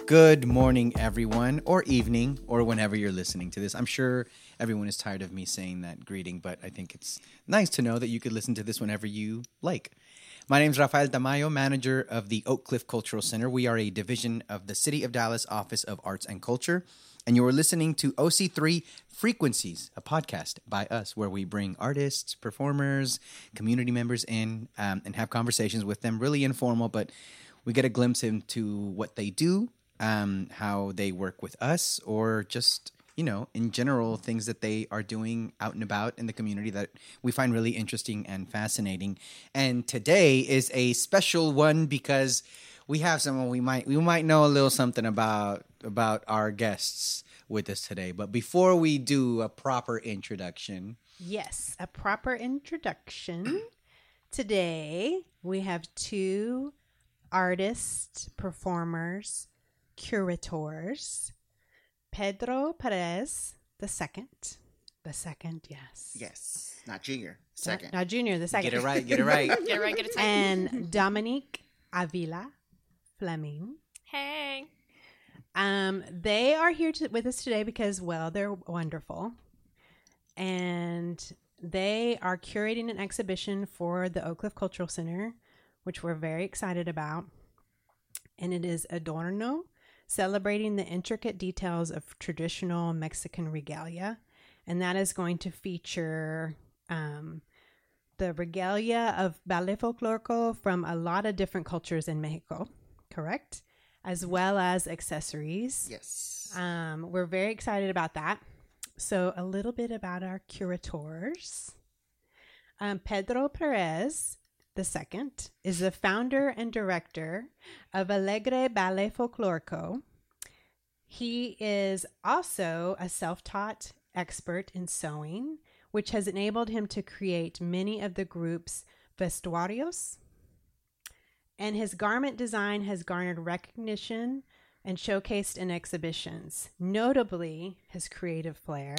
Good morning, everyone, or evening, or whenever you're listening to this. I'm sure everyone is tired of me saying that greeting, but I think it's nice to know that you could listen to this whenever you like. My name is Rafael Tamayo, manager of the Oak Cliff Cultural Center. We are a division of the City of Dallas Office of Arts and Culture, and you are listening to OC3 Frequencies, a podcast by us where we bring artists, performers, community members in and have conversations with them, really informal, but we get a glimpse into what they do, how they work with us, or just, in general, things that they are doing out and about in the community that we find really interesting and fascinating. And today is a special one because we have someone we might know a little something about our guests with us today. But before we do a proper introduction. Yes, a proper introduction. Today we have two artists, performers, curators. Pedro Perez, the second, yes. Yes, not junior, second. Not junior, the second. Get it right. Get it right, get it tight. And Dominique Avila Fleming. Hey. They are here with us today because, well, they're wonderful. And they are curating an exhibition for the Oak Cliff Cultural Center, which we're very excited about. And it is Adorno, celebrating the intricate details of traditional Mexican regalia. And that is going to feature the regalia of Ballet Folklorico from a lot of different cultures in Mexico, correct? As well as accessories. Yes. We're very excited about that. So a little bit about our curators. Pedro Perez the second is the founder and director of Alegre Ballet Folklorico. He is also a self-taught expert in sewing, which has enabled him to create many of the group's vestuarios. And his garment design has garnered recognition and showcased in exhibitions. Notably, his creative flair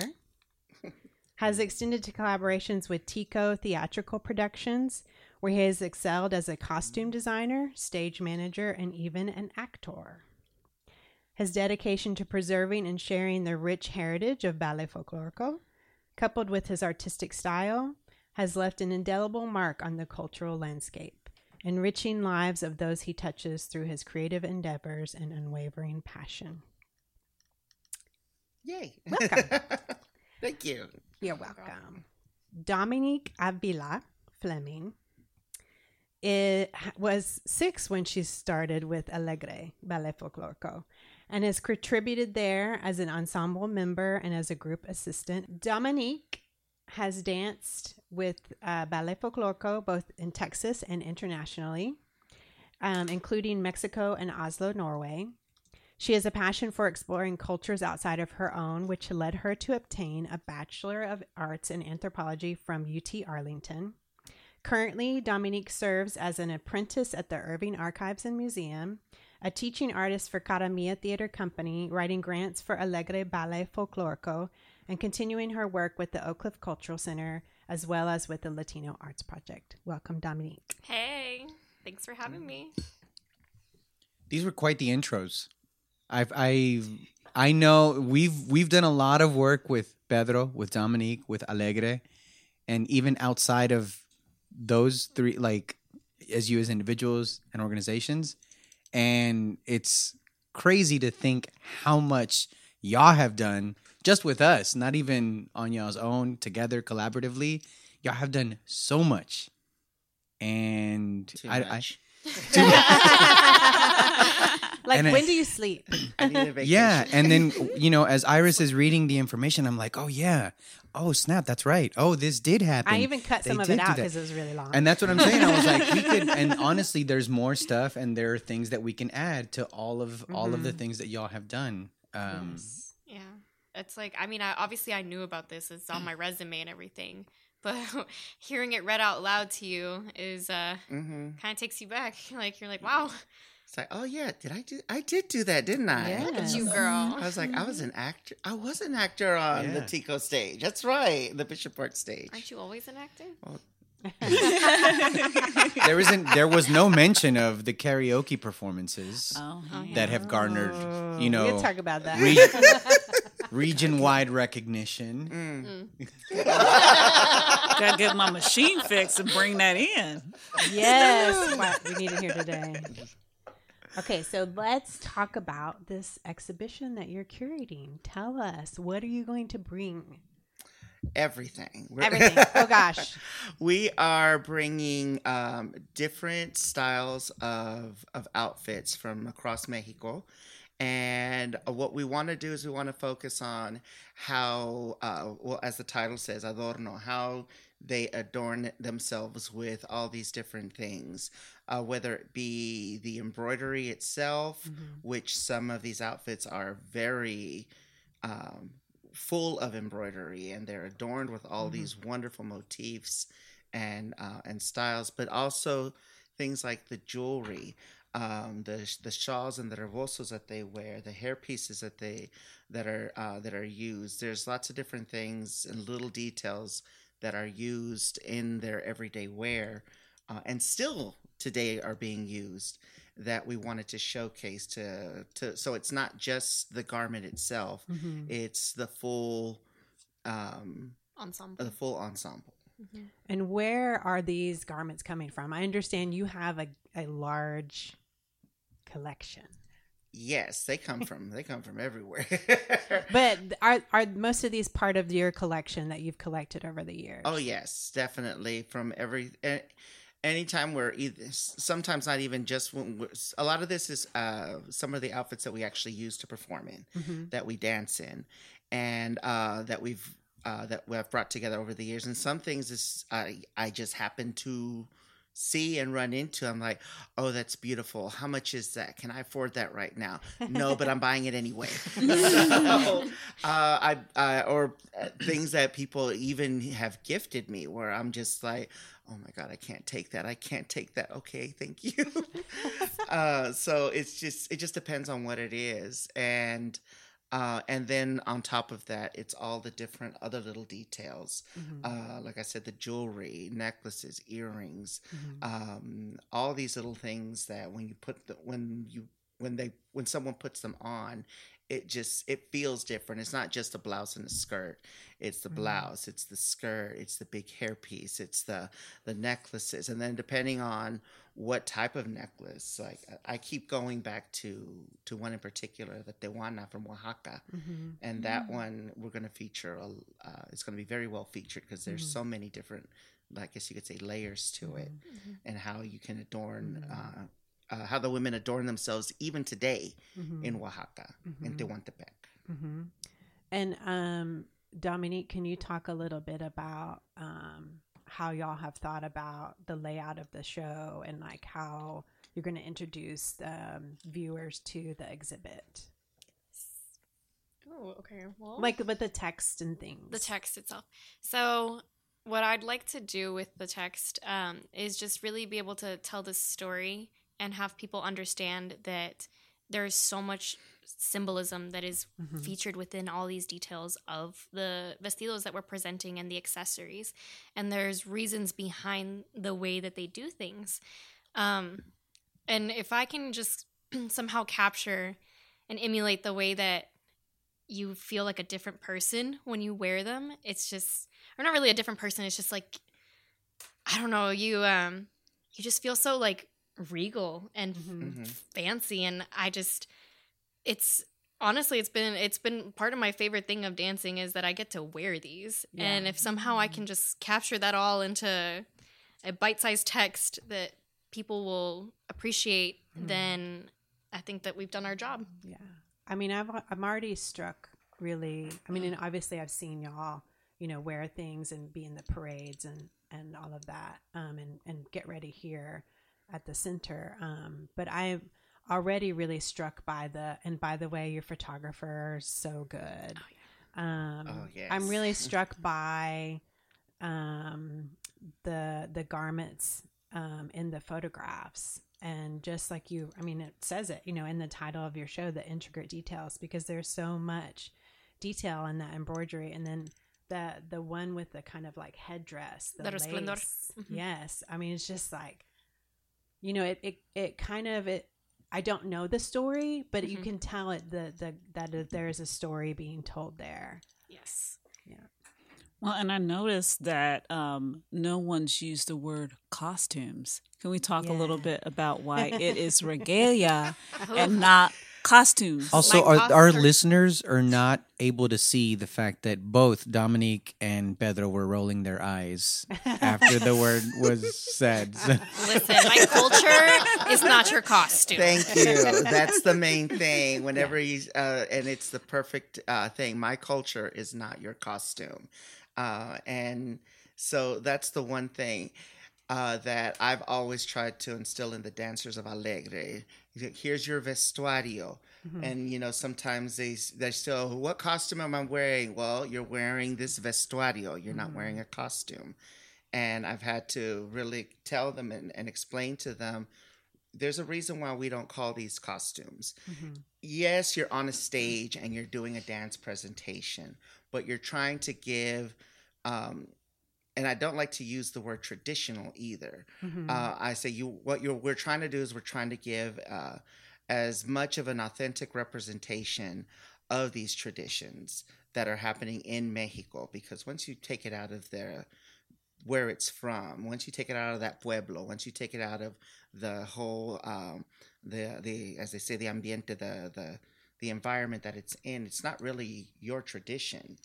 has extended to collaborations with Tico Theatrical Productions, where he has excelled as a costume designer, stage manager, and even an actor. His dedication to preserving and sharing the rich heritage of Ballet Folklorico, coupled with his artistic style, has left an indelible mark on the cultural landscape, enriching lives of those he touches through his creative endeavors and unwavering passion. Yay. Welcome. Thank you. You're welcome. Dominique Avila Fleming was 6 when she started with Alegre Ballet Folklorico and has contributed there as an ensemble member and as a group assistant. Dominique has danced with Ballet Folklorico both in Texas and internationally, including Mexico and Oslo, Norway. She has a passion for exploring cultures outside of her own, which led her to obtain a Bachelor of Arts in Anthropology from UT Arlington. Currently, Dominique serves as an apprentice at the Irving Archives and Museum, a teaching artist for Cara Mia Theater Company, writing grants for Alegre Ballet Folklorico, and continuing her work with the Oak Cliff Cultural Center, as well as with the Latino Arts Project. Welcome, Dominique. Hey, thanks for having me. These were quite the intros. I know we've done a lot of work with Pedro, with Dominique, with Alegre, and even outside of those three, like as individuals and organizations, and it's crazy to think how much y'all have done just with us, not even on y'all's own, together collaboratively. Y'all have done so much, and Too much. Like, And when do you sleep? I need a vacation. Yeah, and then, as Iris is reading the information, I'm like, oh, yeah. Oh, snap, that's right. Oh, this did happen. I even cut They some of did it do out that. because it was really long. And that's what I'm saying. I was like, we could, and honestly, there's more stuff, and there are things that we can add to all of the things that y'all have done. Yes. Yeah. It's like, I knew about this. It's on my resume and everything. But hearing it read out loud to you is kind of takes you back. Like, you're like, wow. It's like, oh yeah, I did do that, didn't I? Yeah. Look at you, girl. I was like, I was an actor. I was an actor on the Tico stage. That's right, the Bishop Park stage. Aren't you always an actor? Well, There was no mention of the karaoke performances yeah. that have garnered, we can talk about that. Region-wide recognition. Gotta get my machine fixed and bring that in. Yes, what we need to hear today. Okay, so let's talk about this exhibition that you're curating. Tell us, what are you going to bring? Everything. Everything. Oh, gosh. We are bringing different styles of outfits from across Mexico. And what we want to do is we want to focus on how, well, as the title says, adorno, how they adorn themselves with all these different things, whether it be the embroidery itself, which some of these outfits are very full of embroidery, and they're adorned with all these wonderful motifs and styles, but also things like the jewelry, the shawls and the rebosos that they wear, the hair pieces that are used. There's lots of different things and little details that are used in their everyday wear, and still today are being used, that we wanted to showcase to so it's not just the garment itself, it's the full ensemble. And where are these garments coming from? I understand you have a large collection. Yes, they come from everywhere. But are most of these part of your collection that you've collected over the years? Oh yes, definitely. From anytime we're sometimes not even just when a lot of this is some of the outfits that we actually use to perform in, that we dance in, and that we have brought together over the years. And some things is I just happen to see and run into. I'm like, oh, that's beautiful. How much is that? Can I afford that right now? No, but I'm buying it anyway. So, or things that people even have gifted me, where I'm just like, oh my God, I can't take that. I can't take that. Okay, thank you. So it just depends on what it is, and then on top of that, it's all the different other little details. Like I said, the jewelry, necklaces, earrings, all these little things that when someone puts them on, it feels different. It's not just a blouse and a skirt. It's the blouse, it's the skirt, it's the big hairpiece, it's the necklaces, and then depending on what type of necklace, like I keep going back to one in particular, the Tehuana from Oaxaca, and that one we're going to feature. It's going to be very well featured because there's so many different, I guess you could say, layers to it, and how you can adorn. How the women adorn themselves even today in Oaxaca, in Tehuantepec. And Dominique, can you talk a little bit about how y'all have thought about the layout of the show and like how you're going to introduce viewers to the exhibit? Oh, okay. Well, like with the text and things. The text itself. So what I'd like to do with the text is just really be able to tell this story and have people understand that there's so much symbolism that is featured within all these details of the vestidos that we're presenting and the accessories. And there's reasons behind the way that they do things. And if I can just somehow capture and emulate the way that you feel like a different person when you wear them, it's just, or not really a different person, it's just like, I don't know, you just feel so like regal and fancy, and it's been part of my favorite thing of dancing is that I get to wear these, and if somehow I can just capture that all into a bite-sized text that people will appreciate, then I think that we've done our job. Yeah, I mean, I'm already struck. Really, I mean, and obviously I've seen y'all, wear things and be in the parades and all of that, and get ready here at the center. But I'm already really struck by the way your photographer is so good. Yes. I'm really struck by the garments in the photographs, and just like it says it, in the title of your show, the intricate details, because there's so much detail in that embroidery, and then the one with the kind of like headdress, the The resplendor. lace. Yes, I mean it's just like, you know, it kind of it. I don't know the story, but you can tell it that there is a story being told there. Yes. Yeah. Well, and I noticed that no one's used the word costumes. Can we talk a little Yeah. bit about why it is regalia and not costumes? Also, My our costume- listeners are not able to see the fact that both Dominique and Pedro were rolling their eyes after the word was said. So- Listen, my culture is not your costume. Thank you. That's the main thing. Whenever you, and it's the perfect thing. My culture is not your costume. And so that's the one thing that I've always tried to instill in the dancers of Alegre. Here's your vestuario. And, you know, sometimes they still, what costume am I wearing? Well, you're wearing this vestuario. You're not wearing a costume. And I've had to really tell them and explain to them, there's a reason why we don't call these costumes. Yes, you're on a stage and you're doing a dance presentation, but you're trying to give, and I don't like to use the word traditional either. I say we're trying to do is we're trying to give as much of an authentic representation of these traditions that are happening in Mexico, because once you take it out of where it's from, once you take it out of that pueblo, once you take it out of the whole the as they say, the ambiente, the environment that it's in, it's not really your tradition.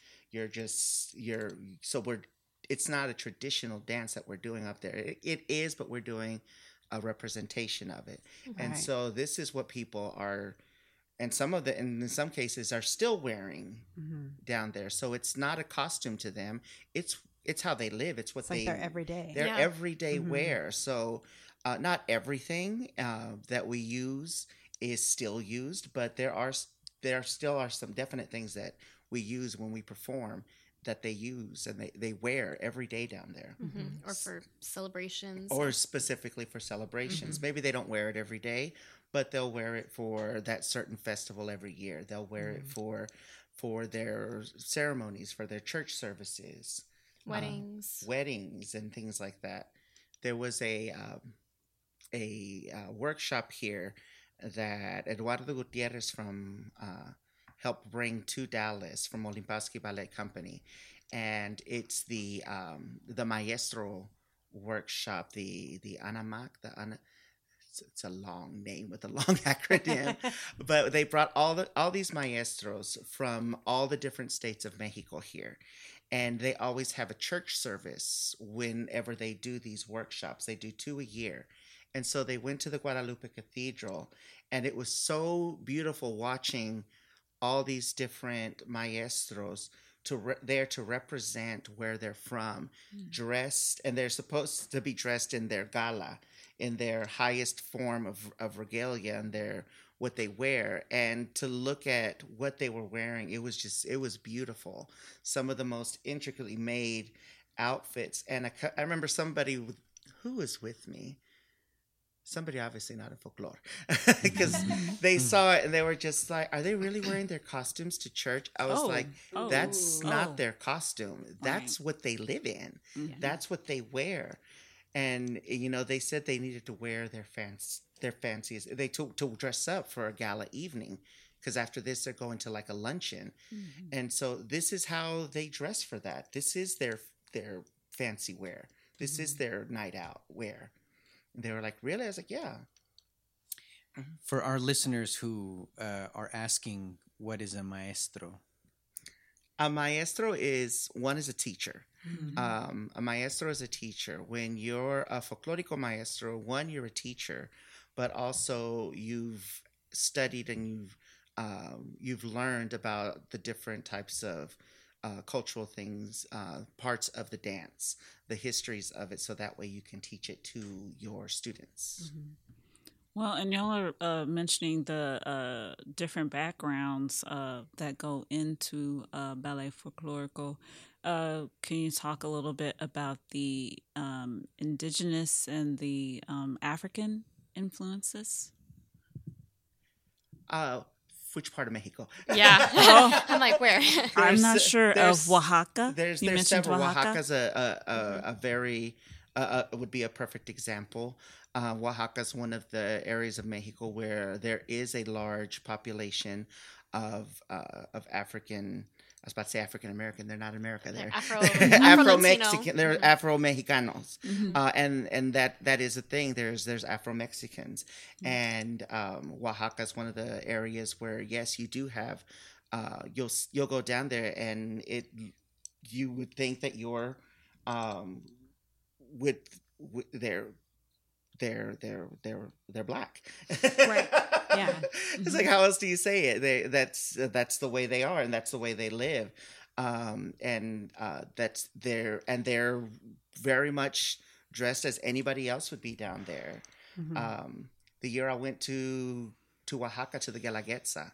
It's not a traditional dance that we're doing up there. It is, but we're doing a representation of it. And Right. so this is what people are, and in some cases are still wearing down there. So it's not a costume to them. It's how they live. It's what It's like their everyday. their Yeah. everyday wear. So not everything that we use is still used, but there still are some definite things that we use when we perform that they use and they wear every day down there. Or for celebrations. Or specifically for celebrations. Maybe they don't wear it every day, but they'll wear it for that certain festival every year. They'll wear it for their ceremonies, for their church services, weddings. and things like that. There was a workshop here that Eduardo Gutierrez from helped bring to Dallas from Olimpowski Ballet Company, and it's the Maestro workshop, the ANAMAC, it's a long name with a long acronym, but they brought all these maestros from all the different states of Mexico here, and they always have a church service whenever they do these workshops. They do 2 a year. And so they went to the Guadalupe Cathedral, and it was so beautiful watching all these different maestros there to represent where they're from, dressed, and they're supposed to be dressed in their gala, in their highest form of regalia, and what they wear, and to look at what they were wearing, it was beautiful. Some of the most intricately made outfits, and I remember somebody who was with me. Somebody obviously not in folklore, because they saw it and they were just like, are they really wearing their costumes to church? I was like, that's not their costume. That's what they live in. That's what they wear. And, you know, they said they needed to wear their fanciest. They to dress up for a gala evening, because after this they're going to like a luncheon. And so this is how they dress for that. This is their fancy wear. This is their night out wear. They were like, really? I was like, yeah. For our listeners who are asking, what is a maestro? A maestro is a teacher. A maestro is a teacher. When you're a folklorico maestro, one, you're a teacher, but also you've studied and you've learned about the different types of cultural things, parts of the dance, the histories of it, so that way you can teach it to your students. Well, and y'all are mentioning the different backgrounds that go into ballet folklorico. Can you talk a little bit about the indigenous and the African influences? which part of Mexico? Yeah. Oh. I'm like, where? I'm not sure of there's- Oaxaca. There's You mentioned several. Oaxaca. Oaxaca's a very would be a perfect example. Oaxaca's one of the areas of Mexico where there is a large population of African. I was about to say African American. They're not America. They're Afro Mexican. They're Afro Mexicanos, and that is a thing. There's Afro Mexicans, and Oaxaca is one of the areas where yes, you do have. You'll go down there, and you would think that you're with they're black. Right. Yeah. It's like, how else do you say it? That's the way they are, and that's the way they live. They're very much dressed as anybody else would be down there. The year I went to Oaxaca to the Guelaguetza,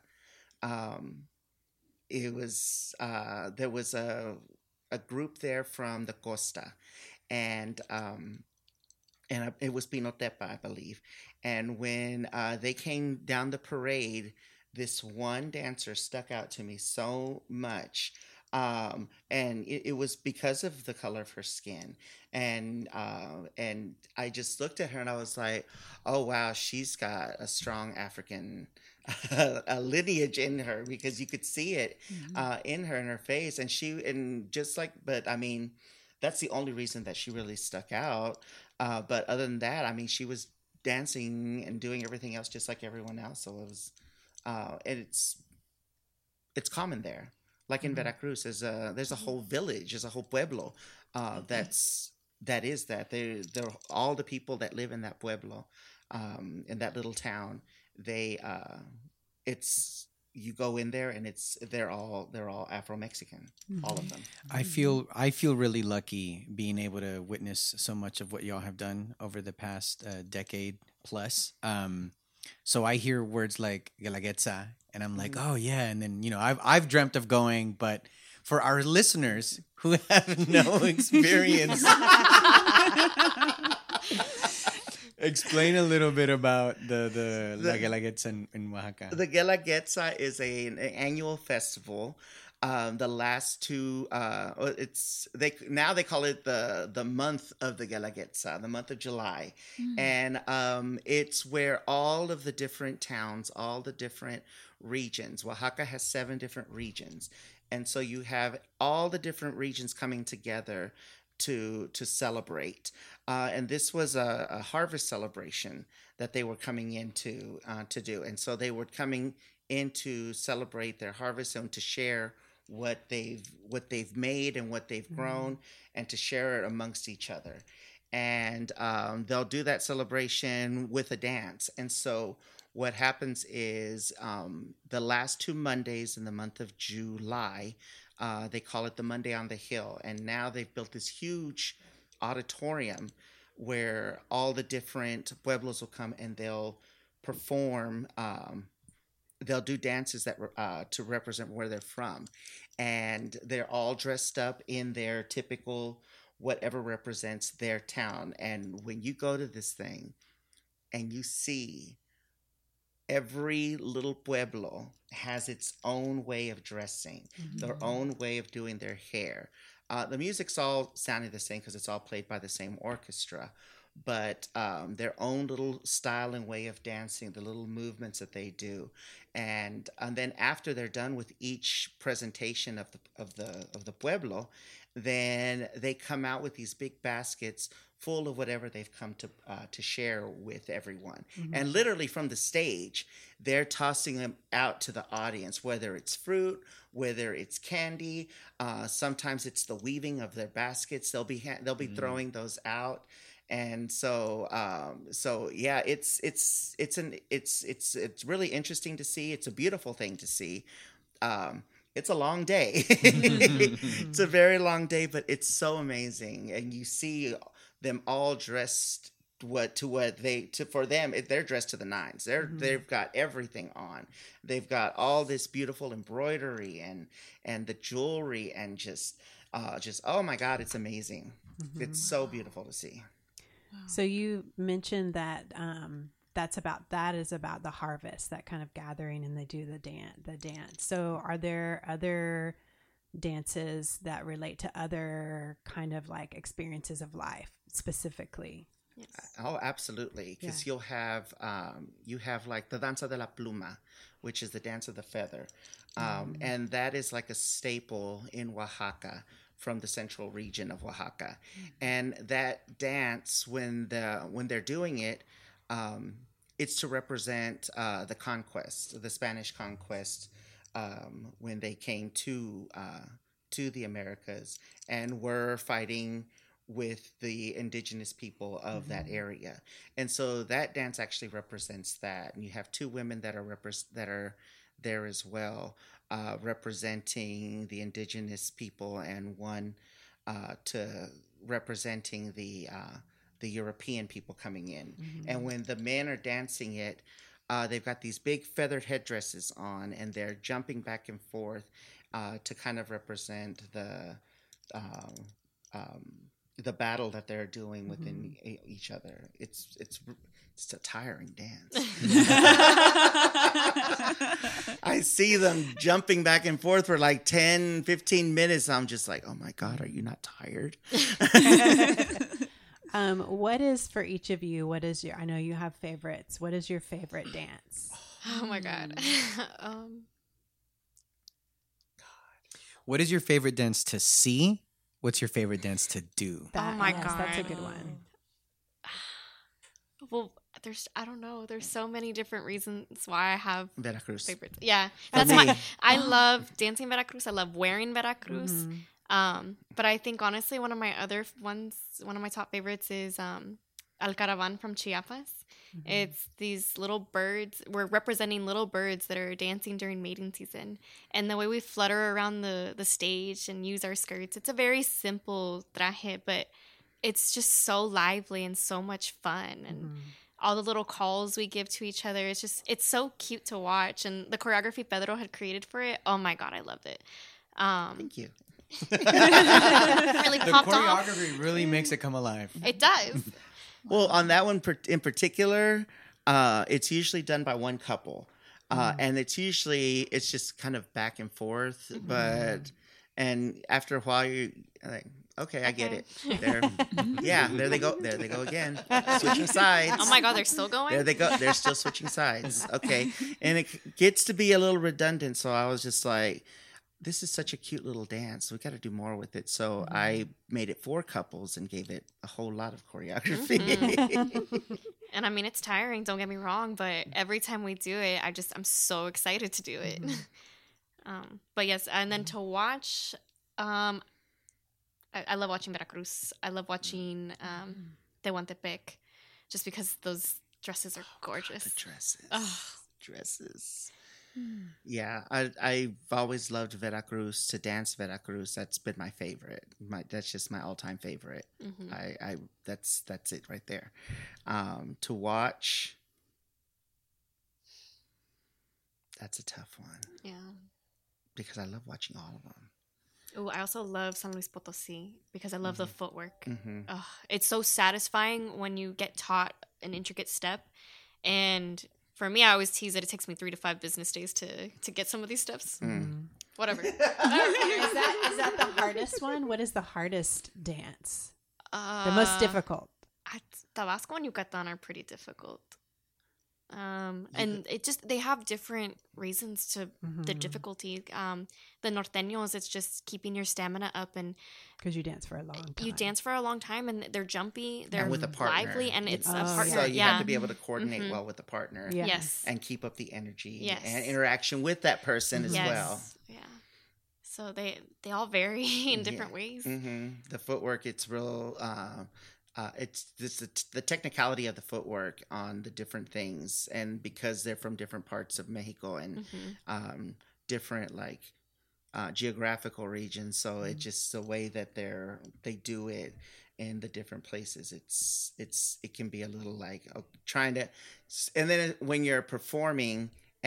it was there was a group there from the Costa, and it was Pinotepa, I believe. And when they came down the parade, this one dancer stuck out to me so much. And it was because of the color of her skin. And I just looked at her and I was like, oh, wow, she's got a strong African a lineage in her, because you could see it in her face. But I mean, that's the only reason that she really stuck out. But other than that, I mean, she was dancing and doing everything else just like everyone else. So it was, and it's common there. Like in Veracruz, there's a whole village, there's a whole pueblo that is that. They're all the people that live in that pueblo, in that little town. You go in there and they're all Afro-Mexican, all of them. I feel really lucky being able to witness so much of what y'all have done over the past decade plus. So I hear words like Guelaguetza, and I'm like, oh yeah, and then I've dreamt of going, but for our listeners who have no experience, explain a little bit about the La Guelaguetza in Oaxaca. The Guelaguetza is an annual festival. The last two, they call it the month of the Guelaguetza, the month of July, and it's where all of the different towns, all the different regions. Oaxaca has 7 different regions, and so you have all the different regions coming together to celebrate. And this was a harvest celebration that they were coming into to do, and so they were coming in to celebrate their harvest and to share what they've made and what they've grown, and to share it amongst each other. And they'll do that celebration with a dance. And so what happens is the last 2 Mondays in the month of July, they call it the Monday on the Hill. And now they've built this huge auditorium where all the different pueblos will come and they'll perform. They'll do dances that to represent where they're from, and they're all dressed up in their typical whatever represents their town. And when you go to this thing and you see every little pueblo has its own way of dressing, their own way of doing their hair. The music's all sounding the same because it's all played by the same orchestra. But their own little style and way of dancing, the little movements that they do, and then after they're done with each presentation of the pueblo, then they come out with these big baskets full of whatever they've come to share with everyone, and literally from the stage, they're tossing them out to the audience, whether it's fruit, whether it's candy. Sometimes it's the weaving of their baskets. They'll be throwing those out. And so yeah, it's really interesting to see. It's a beautiful thing to see. It's a long day. It's a very long day, but it's so amazing. And you see them all dressed for them, they're dressed to the nines. They've got everything on. They've got all this beautiful embroidery and the jewelry and just oh my God, it's amazing. It's so beautiful to see. So you mentioned that that is about the harvest, that kind of gathering, and they do the dance. So are there other dances that relate to other kind of like experiences of life specifically? Yes. Oh, absolutely. Because you have like the danza de la pluma, which is the dance of the feather, and that is like a staple in Oaxaca, from the central region of Oaxaca. And that dance, when they're doing it, it's to represent the conquest, the Spanish conquest, when they came to the Americas and were fighting with the indigenous people of that area. And so that dance actually represents that. And you have two women that are there as well, representing the indigenous people, and one to representing the European people coming in. And when the men are dancing it, they've got these big feathered headdresses on, and they're jumping back and forth to kind of represent the battle that they're doing within each other. It's a tiring dance. I see them jumping back and forth for like 10, 15 minutes. I'm just like, oh my God, are you not tired? What is, for each of you, I know you have favorites. What is your favorite dance? Oh my God. What is your favorite dance to see? What's your favorite dance to do? Oh my yes, God. that's a good one. Well, I don't know. There's so many different reasons why I have Veracruz. favorites. Yeah. For That's me. I love dancing Veracruz. I love wearing Veracruz. But I think honestly one of my top favorites is Al Caravan from Chiapas. It's these little birds. We're representing little birds that are dancing during mating season. And the way we flutter around the stage and use our skirts, it's a very simple traje, but it's just so lively and so much fun. And all the little calls we give to each other, it's so cute to watch. And the choreography Pedro had created for it, oh my God, I loved it. Thank you. Really The popped off. choreography really makes it come alive. It does. Well, on that one in particular, it's usually done by one couple. And it's just kind of back and forth. And after a while, you're like, okay, I get it. There they go. There they go again. Switching sides. Oh my God, they're still going? There they go. They're still switching sides. Okay. And it gets to be a little redundant. So I was just like, this is such a cute little dance. We got to do more with it. So I made it 4 couples and gave it a whole lot of choreography. And I mean, it's tiring, don't get me wrong, but every time we do it, I'm so excited to do it. But yes, and then to watch, I love watching Veracruz. I love watching Tehuantepec, just because those dresses are gorgeous. The dresses. Oh. Dresses. Yeah, I've always loved Veracruz, to dance Veracruz. That's been my favorite. That's just my all-time favorite. That's it right there. To watch, that's a tough one. Yeah. Because I love watching all of them. Oh, I also love San Luis Potosí because I love the footwork. It's so satisfying when you get taught an intricate step. And for me, I always tease that it takes me 3 to 5 business days to get some of these steps. Whatever. Is that the hardest one? What is the hardest dance? The most difficult? Tabasco and Yucatan are pretty difficult. And they have different reasons to the difficulty. The norteños, it's just keeping your stamina up, and because you dance for a long time. You dance for a long time, and they're jumpy, they're and with a partner. lively, and it's a partner. So you have to be able to coordinate well with the partner. Yeah. Yes. And keep up the energy Yes. and interaction with that person as well. Yeah. So they all vary in different ways. The footwork, it's real. It's the technicality of the footwork on the different things, and because they're from different parts of Mexico and different geographical regions, so it's just the way that they do it in the different places. It can be a little like trying to, and then when you're performing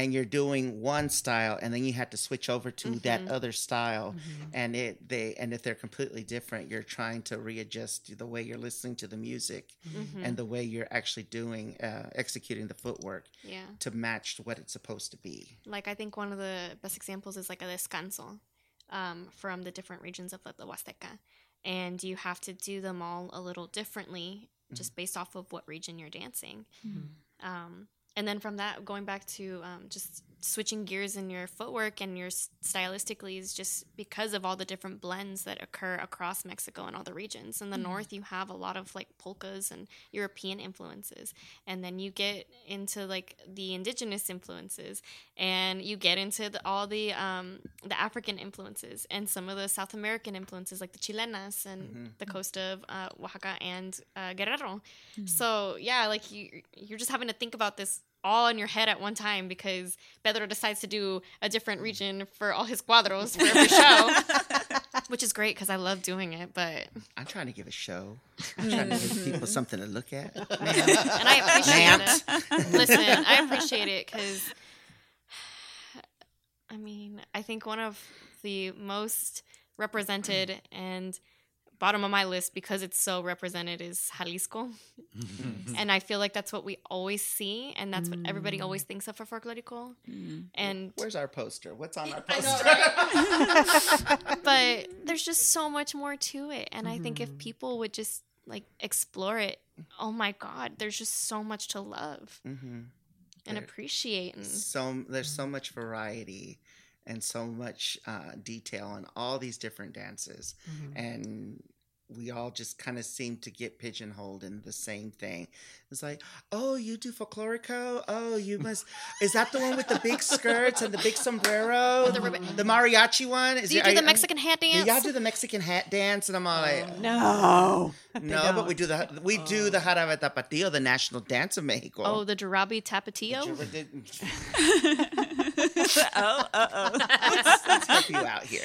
and you're doing one style, and then you have to switch over to that other style, and if they're completely different, you're trying to readjust the way you're listening to the music and the way you're actually doing executing the footwork to match what it's supposed to be. Like, I think one of the best examples is like a descanso from the different regions of the Huasteca, and you have to do them all a little differently just based off of what region you're dancing. And then from that, going back to just switching gears in your footwork and your stylistically is just because of all the different blends that occur across Mexico and all the regions. In the north, you have a lot of like polkas and European influences. And then you get into like the indigenous influences, and you get into all the African influences and some of the South American influences like the chilenas and the coast of Oaxaca and Guerrero. So yeah, like you're just having to think about this all in your head at one time because Pedro decides to do a different region for all his cuadros for every show, which is great because I love doing it. But I'm trying to give a show. I'm trying to give people something to look at. And I appreciate it. Listen, I appreciate it because, I mean, I think one of the most represented and bottom of my list because it's so represented is Jalisco. And I feel like that's what we always see, and that's what everybody always thinks of for Folklorico. And where's our poster? What's on our poster? I know, right? But there's just so much more to it, and I think if people would just like explore it, oh my God, there's just so much to love and appreciate. And there's so much variety and so much detail in all these different dances. And we all just kind of seem to get pigeonholed in the same thing. It's like, oh, you do folklorico? Oh, you must... Is that the one with the big skirts and the big sombrero? The mariachi one? Do you do the Mexican hat dance? Do y'all do the Mexican hat dance? And I'm all like... No. No, but we do the Jarabe Tapatío, the national dance of Mexico. Oh, the Jarabe Tapatio? Let's help you out here.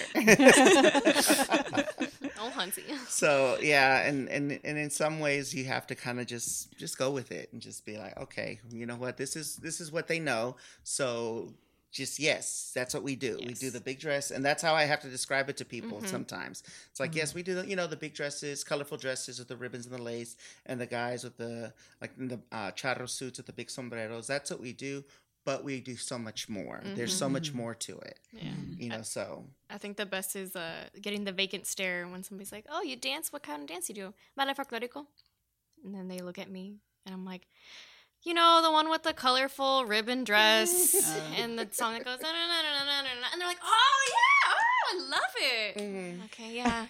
Oh, Hunty. So yeah, and in some ways you have to kind of just go with it and just be like, okay, you know what, this is what they know. So just yes, that's what we do. Yes. We do the big dress, and that's how I have to describe it to people sometimes. It's like yes, we do the big dresses, colorful dresses with the ribbons and the lace, and the guys with the charro suits with the big sombreros. That's what we do. But we do so much more. There's so much more to it. Yeah. So. I think the best is getting the vacant stare when somebody's like, oh, you dance? What kind of dance you do? Ballet folklorico. And then they look at me and I'm like, the one with the colorful ribbon dress and the song that goes, na, na, na, na, na, na, and they're like, oh, yeah, oh, I love it. Okay, yeah.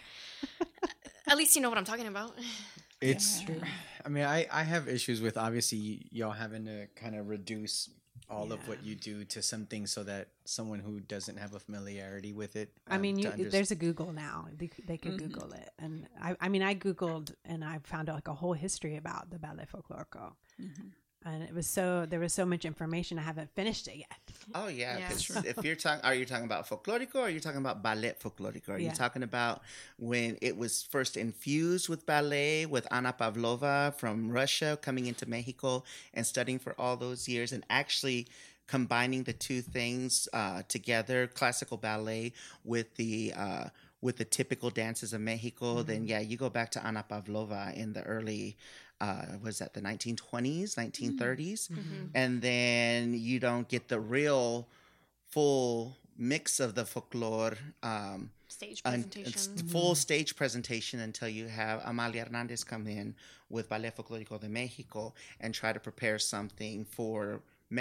At least you know what I'm talking about. It's true. I mean, I have issues with obviously y'all having to kind of reduce all of what you do to something so that someone who doesn't have a familiarity with it. I mean, there's a Google now. They can Google it. And I Googled and I found out like a whole history about the Ballet Folklorico. And there was so much information. I haven't finished it yet. Oh yeah, if you're talking, are you talking about folklorico or are you talking about ballet folklorico? Are you talking about when it was first infused with ballet with Anna Pavlova from Russia coming into Mexico and studying for all those years and actually combining the two things together, classical ballet with the typical dances of Mexico? Then you go back to Anna Pavlova in the early was that the 1920s, 1930s? And then you don't get the real full mix of the folklore stage presentation. Full stage presentation until you have Amalia Hernandez come in with Ballet Folklorico de Mexico and try to prepare something for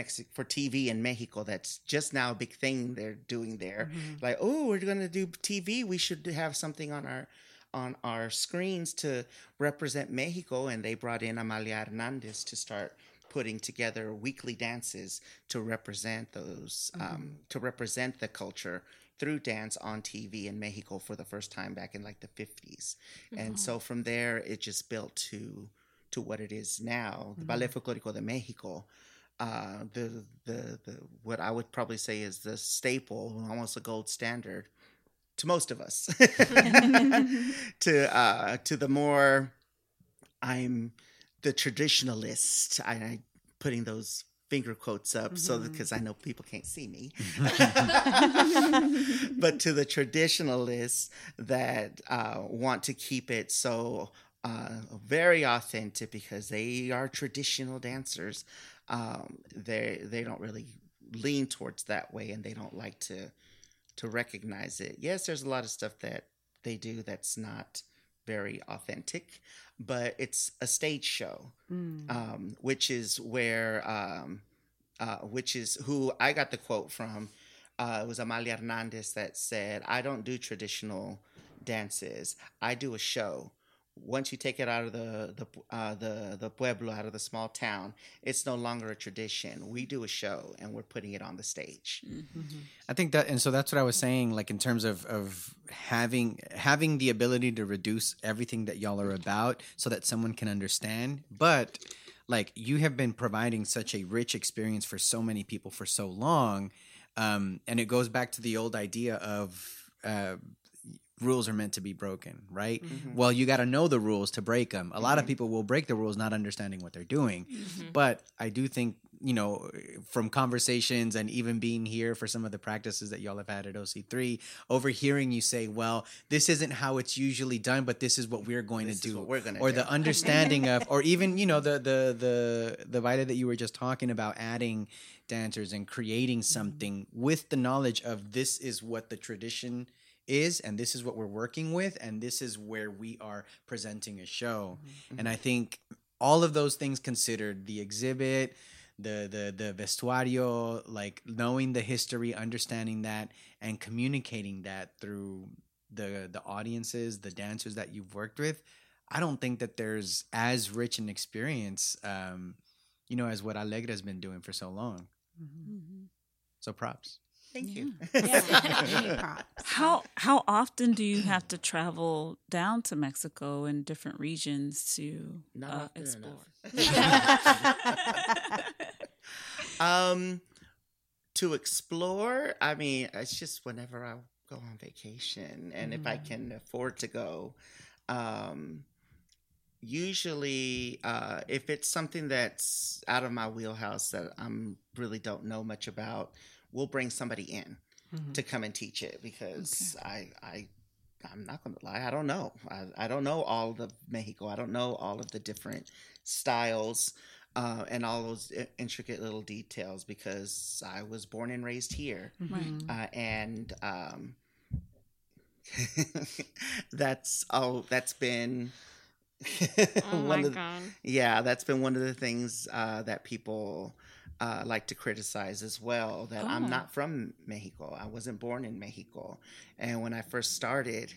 TV in Mexico. That's just now a big thing they're doing there. Like, oh, we're going to do TV. We should have something on our screens to represent Mexico. And they brought in Amalia Hernandez to start putting together weekly dances to represent those, to represent the culture through dance on TV in Mexico for the first time back in like the 50s. And so from there, it just built to what it is now, the Ballet Folklorico de Mexico. The what I would probably say is the staple, almost a gold standard to most of us. To the more, I'm the traditionalist. I putting those finger quotes up so because I know people can't see me. But to the traditionalists that want to keep it so very authentic because they are traditional dancers, they don't really lean towards that way, and they don't like to recognize it. Yes, there's a lot of stuff that they do that's not very authentic, but it's a stage show, which is where, which is who I got the quote from. It was Amalia Hernandez that said, "I don't do traditional dances. I do a show. Once you take it out of the pueblo, out of the small town, it's no longer a tradition. We do a show, and we're putting it on the stage." I think that, and so that's what I was saying, like in terms of having the ability to reduce everything that y'all are about so that someone can understand. But like, you have been providing such a rich experience for so many people for so long, and it goes back to the old idea of rules are meant to be broken, right? Well, you got to know the rules to break them. A lot of people will break the rules not understanding what they're doing. But I do think, you know, from conversations and even being here for some of the practices that y'all have had at OC3, overhearing you say, well, this isn't how it's usually done, but this is what we're going to do. Or the understanding of, or even, you know, the Vita that you were just talking about, adding dancers and creating something with the knowledge of this is what the tradition is, and this is what we're working with, and this is where we are presenting a show. And I think all of those things considered, the exhibit, the vestuario, like knowing the history, understanding that, and communicating that through the audiences, the dancers that you've worked with, I don't think that there's as rich an experience, you know, as what Alegre has been doing for so long. So props. Thank you. Any props. How often do you have to travel down to Mexico and different regions to explore? To explore, I mean, it's just whenever I go on vacation, and if I can afford to go. Usually, if it's something that's out of my wheelhouse that I'm really don't know much about, we'll bring somebody in to come and teach it, because I'm not going to lie, I don't know. I don't know all of Mexico. I don't know all of the different styles and all those intricate little details, because I was born and raised here. And that's been Oh my God. Yeah, that's been one of the things that people like to criticize as well, that I'm not from Mexico. I wasn't born in Mexico. And when I first started,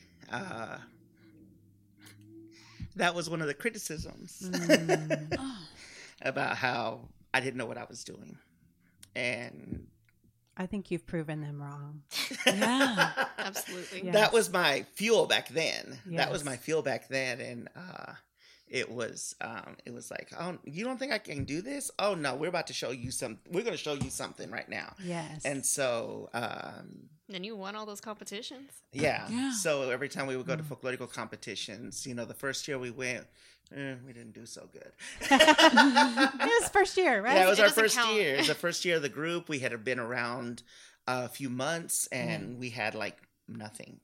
that was one of the criticisms about how I didn't know what I was doing. And I think you've proven them wrong. Yeah. Absolutely. Yeah. that was my fuel back then. Yes. That was my fuel back then. And it was like, oh, you don't think I can do this? Oh no, we're about to show you we're going to show you something right now. Yes. And so, And you won all those competitions. Yeah. So every time we would go to folklorical competitions, you know, the first year we went, we didn't do so good. It was first year, right? Yeah, it was It our doesn't first count. year. It was the first year of the group. We had been around a few months, and we had like nothing.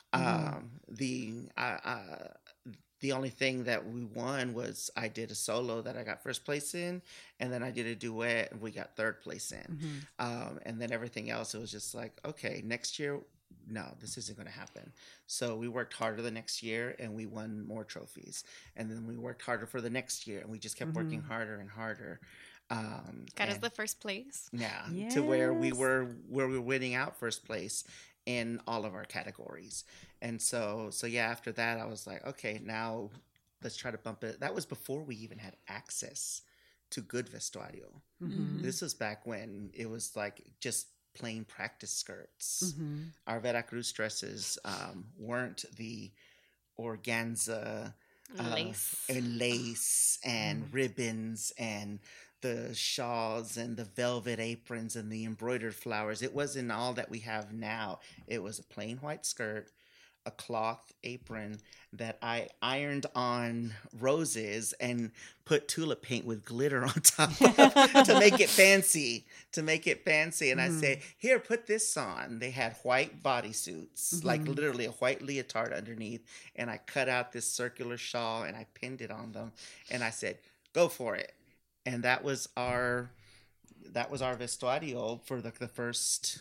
The only thing that we won was I did a solo that I got first place in, and then I did a duet and we got third place in. And then everything else, it was just like, okay, next year, no, this isn't going to happen. So we worked harder the next year, and we won more trophies. And then we worked harder for the next year, and we just kept working harder and harder. Got us the first place. Yeah, to where we Yes. were winning out first place in all of our categories. And so yeah, after that I was like, okay, now let's try to bump it. That was before we even had access to good vestuario. This was back when it was like just plain practice skirts. Our Veracruz dresses weren't the organza Lace. and lace and ribbons and the shawls and the velvet aprons and the embroidered flowers. It wasn't all that we have now. It was a plain white skirt, a cloth apron that I ironed on roses and put tulip paint with glitter on top of to make it fancy. And I say, here, put this on. They had white bodysuits, like literally a white leotard underneath. And I cut out this circular shawl and I pinned it on them. And I said, go for it. And that was our vestuario for the first,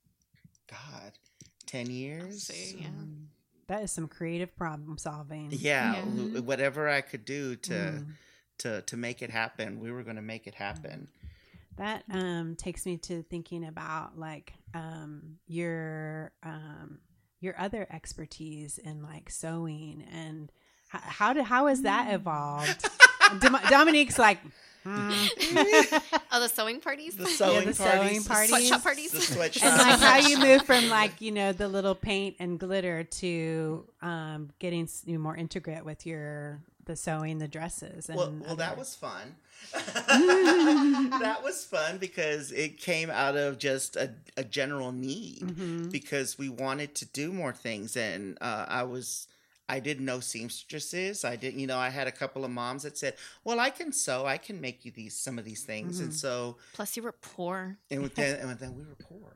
10 years. See, yeah. That is some creative problem solving. Yeah, whatever I could do to make it happen, we were going to make it happen. That takes me to thinking about like your other expertise in like sewing, and how has that evolved? Dominique's like, Oh, the sewing parties? The sewing parties. Sweatshop parties? The sweatshop. and like how you move from like, the little paint and glitter to getting more intricate with the sewing, the dresses. And well, that was fun. That was fun because it came out of just a general need because we wanted to do more things. And I didn't know seamstresses. I didn't, I had a couple of moms that said, well, I can sew. I can make you some of these things. And so. Plus you were poor. And then we were poor.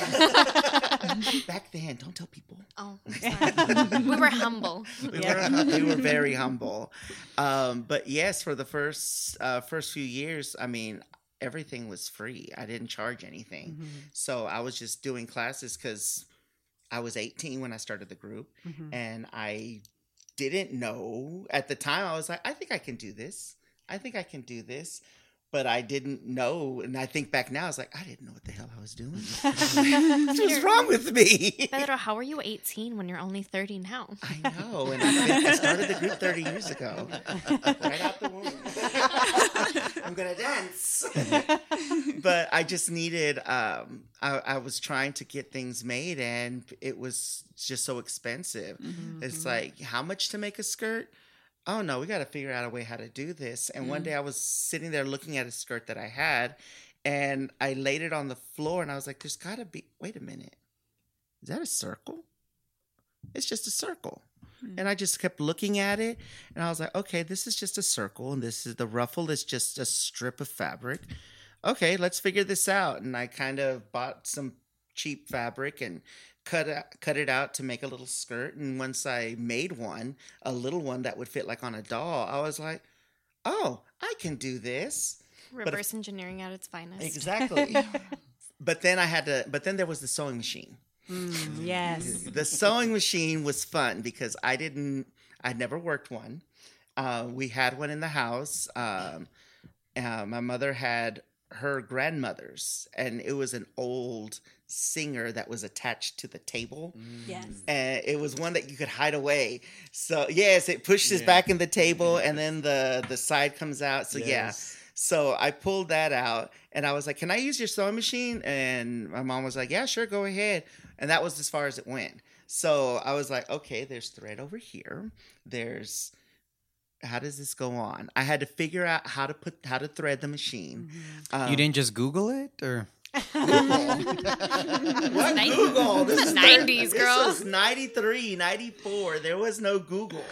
Back then, don't tell people. Oh, I'm sorry. We were humble. We were very humble. But yes, for the first few years, everything was free. I didn't charge anything. So I was just doing classes because I was 18 when I started the group, and I didn't know at the time. I was like, I think I can do this. But I didn't know. And I think back now, I was like, I didn't know what the hell I was doing. What's wrong with me? Pedro, how are you 18 when you're only 30 now? I know. And I started the group 30 years ago. Right out the womb. I'm going to dance. But I just needed, I was trying to get things made, and it was just so expensive. It's like, how much to make a skirt? Oh, no, we got to figure out a way how to do this. And one day I was sitting there looking at a skirt that I had, and I laid it on the floor, and I was like, there's got to be, wait a minute. Is that a circle? It's just a circle. And I just kept looking at it, and I was like, okay, this is just a circle, and the ruffle is just a strip of fabric. Okay, let's figure this out. And I kind of bought some cheap fabric and cut it out to make a little skirt. And once I made a little one that would fit like on a doll, I was like, oh, I can do this. Reverse engineering at its finest. Exactly. But then there was the sewing machine. Yes. The sewing machine was fun because I'd never worked one. We had one in the house. My mother had her grandmother's, and it was an old singer that was attached to the table. Yes. And it was one that you could hide away. So yes, it pushes back in the table, and then the side comes out. So yes. So I pulled that out, and I was like, can I use your sewing machine? And my mom was like, yeah, sure, go ahead. And that was as far as it went. So I was like, okay, there's thread over here. How does this go on? I had to figure out how to thread the machine. You didn't just Google it, or? What Google? This is 90s, girl. This was 93, 94. There was no Google.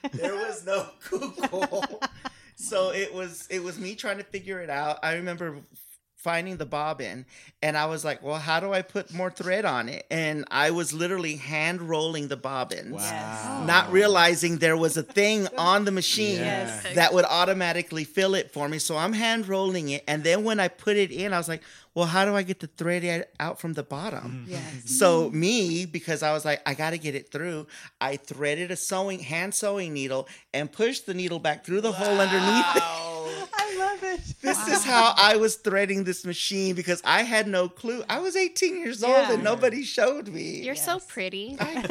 So it was me trying to figure it out. I remember finding the bobbin, and I was like, well, how do I put more thread on it? And I was literally hand rolling the bobbins, not realizing there was a thing on the machine that would automatically fill it for me. So I'm hand rolling it, and then when I put it in, I was like, well, how do I get the thread out from the bottom? So because I was like, I got to get it through, I threaded a hand sewing needle and pushed the needle back through the hole underneath it. I love it. This is how I was threading this machine because I had no clue. I was 18 years old and nobody showed me. You're so pretty. And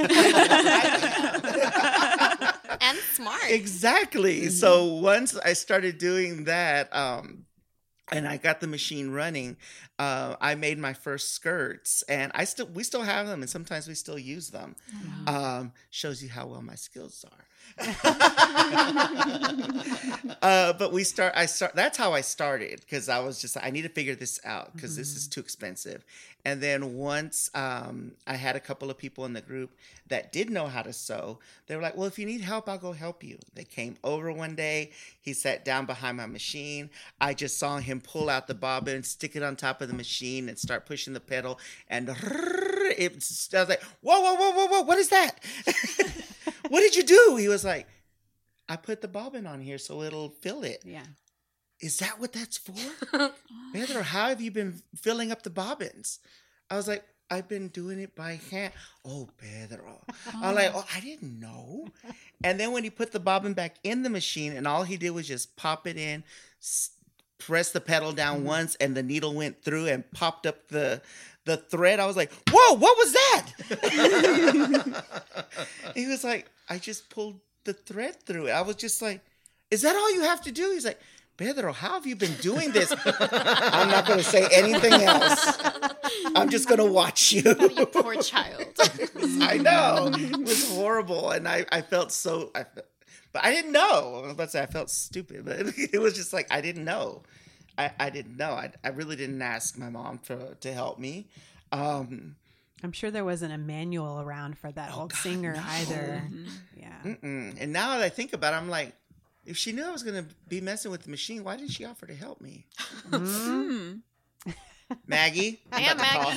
smart. Exactly. So once I started doing that, and I got the machine running, I made my first skirts, and we still have them, and sometimes we still use them. Shows you how well my skills are. But that's how I started, because I was just, I need to figure this out, because this is too expensive. And then once I had a couple of people in the group that did know how to sew, they were like, well, if you need help, I'll go help you. They came over one day. He sat down behind my machine. I just saw him pull out the bobbin, stick it on top of the machine, and start pushing the pedal. And I was like, whoa, what is that? What did you do? He was like, I put the bobbin on here so it'll fill it. Yeah. Is that what that's for? Pedro, how have you been filling up the bobbins? I was like, I've been doing it by hand. Oh, Pedro. I'm like, I didn't know. And then when he put the bobbin back in the machine, and all he did was just pop it in, press the pedal down once, and the needle went through and popped up the thread. I was like, whoa, what was that? He was like, I just pulled the thread through it. I was just like, is that all you have to do? He's like, Pedro, how have you been doing this? I'm not going to say anything else. I'm just going to watch you. Oh, you poor child. I know. It was horrible. And I felt but I didn't know. I was about to say I felt stupid, but it was just like, I didn't know. I didn't know. I really didn't ask my mom to help me. I'm sure there wasn't a manual around for that old singer either. Yeah. And now that I think about it, I'm like, if she knew I was going to be messing with the machine, why didn't she offer to help me? Maggie? Yeah, Maggie.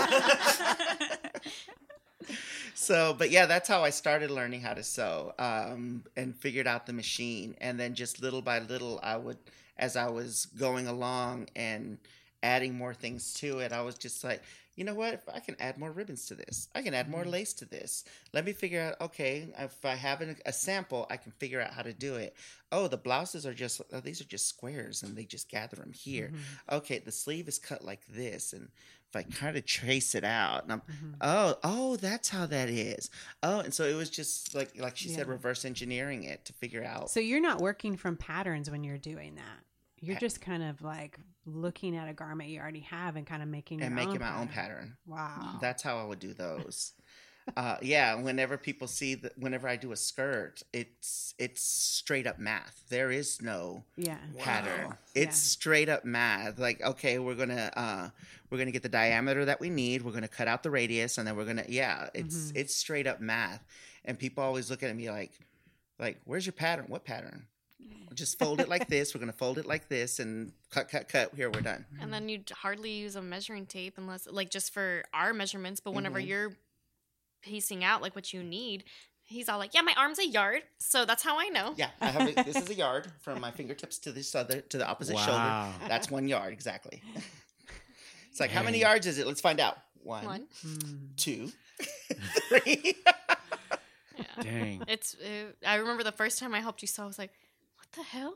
So, but yeah, that's how I started learning how to sew, and figured out the machine. And then just little by little, as I was going along and adding more things to it, I was just like, you know what? If I can add more ribbons to this, I can add more lace to this. Let me figure out, okay, if I have a sample, I can figure out how to do it. Oh, the blouses are these are just squares, and they just gather them here. Okay, the sleeve is cut like this, and if I kind of trace it out, and oh, that's how that is. Oh, and so it was just like she said, reverse engineering it to figure out. So you're not working from patterns when you're doing that. You're just kind of like looking at a garment you already have and kind of making my own pattern. Wow. That's how I would do those. Yeah. Whenever people see whenever I do a skirt, it's straight up math. There is no pattern. Wow. It's straight up math. Like, okay, we're going to get the diameter that we need. We're going to cut out the radius, and then we're going to, it's straight up math. And people always look at me like, where's your pattern? What pattern? Just fold it like this. We're going to fold it like this, and cut. Here, we're done. And then you'd hardly use a measuring tape unless, like, just for our measurements. But whenever you're piecing out, like, what you need, he's all like, yeah, my arm's a yard. So that's how I know. Yeah, this is a yard from my fingertips to the opposite shoulder. That's 1 yard, exactly. It's like, how many yards is it? Let's find out. One. 2, 3. Yeah. Dang. I remember the first time I helped you sew, I was like, what the hell?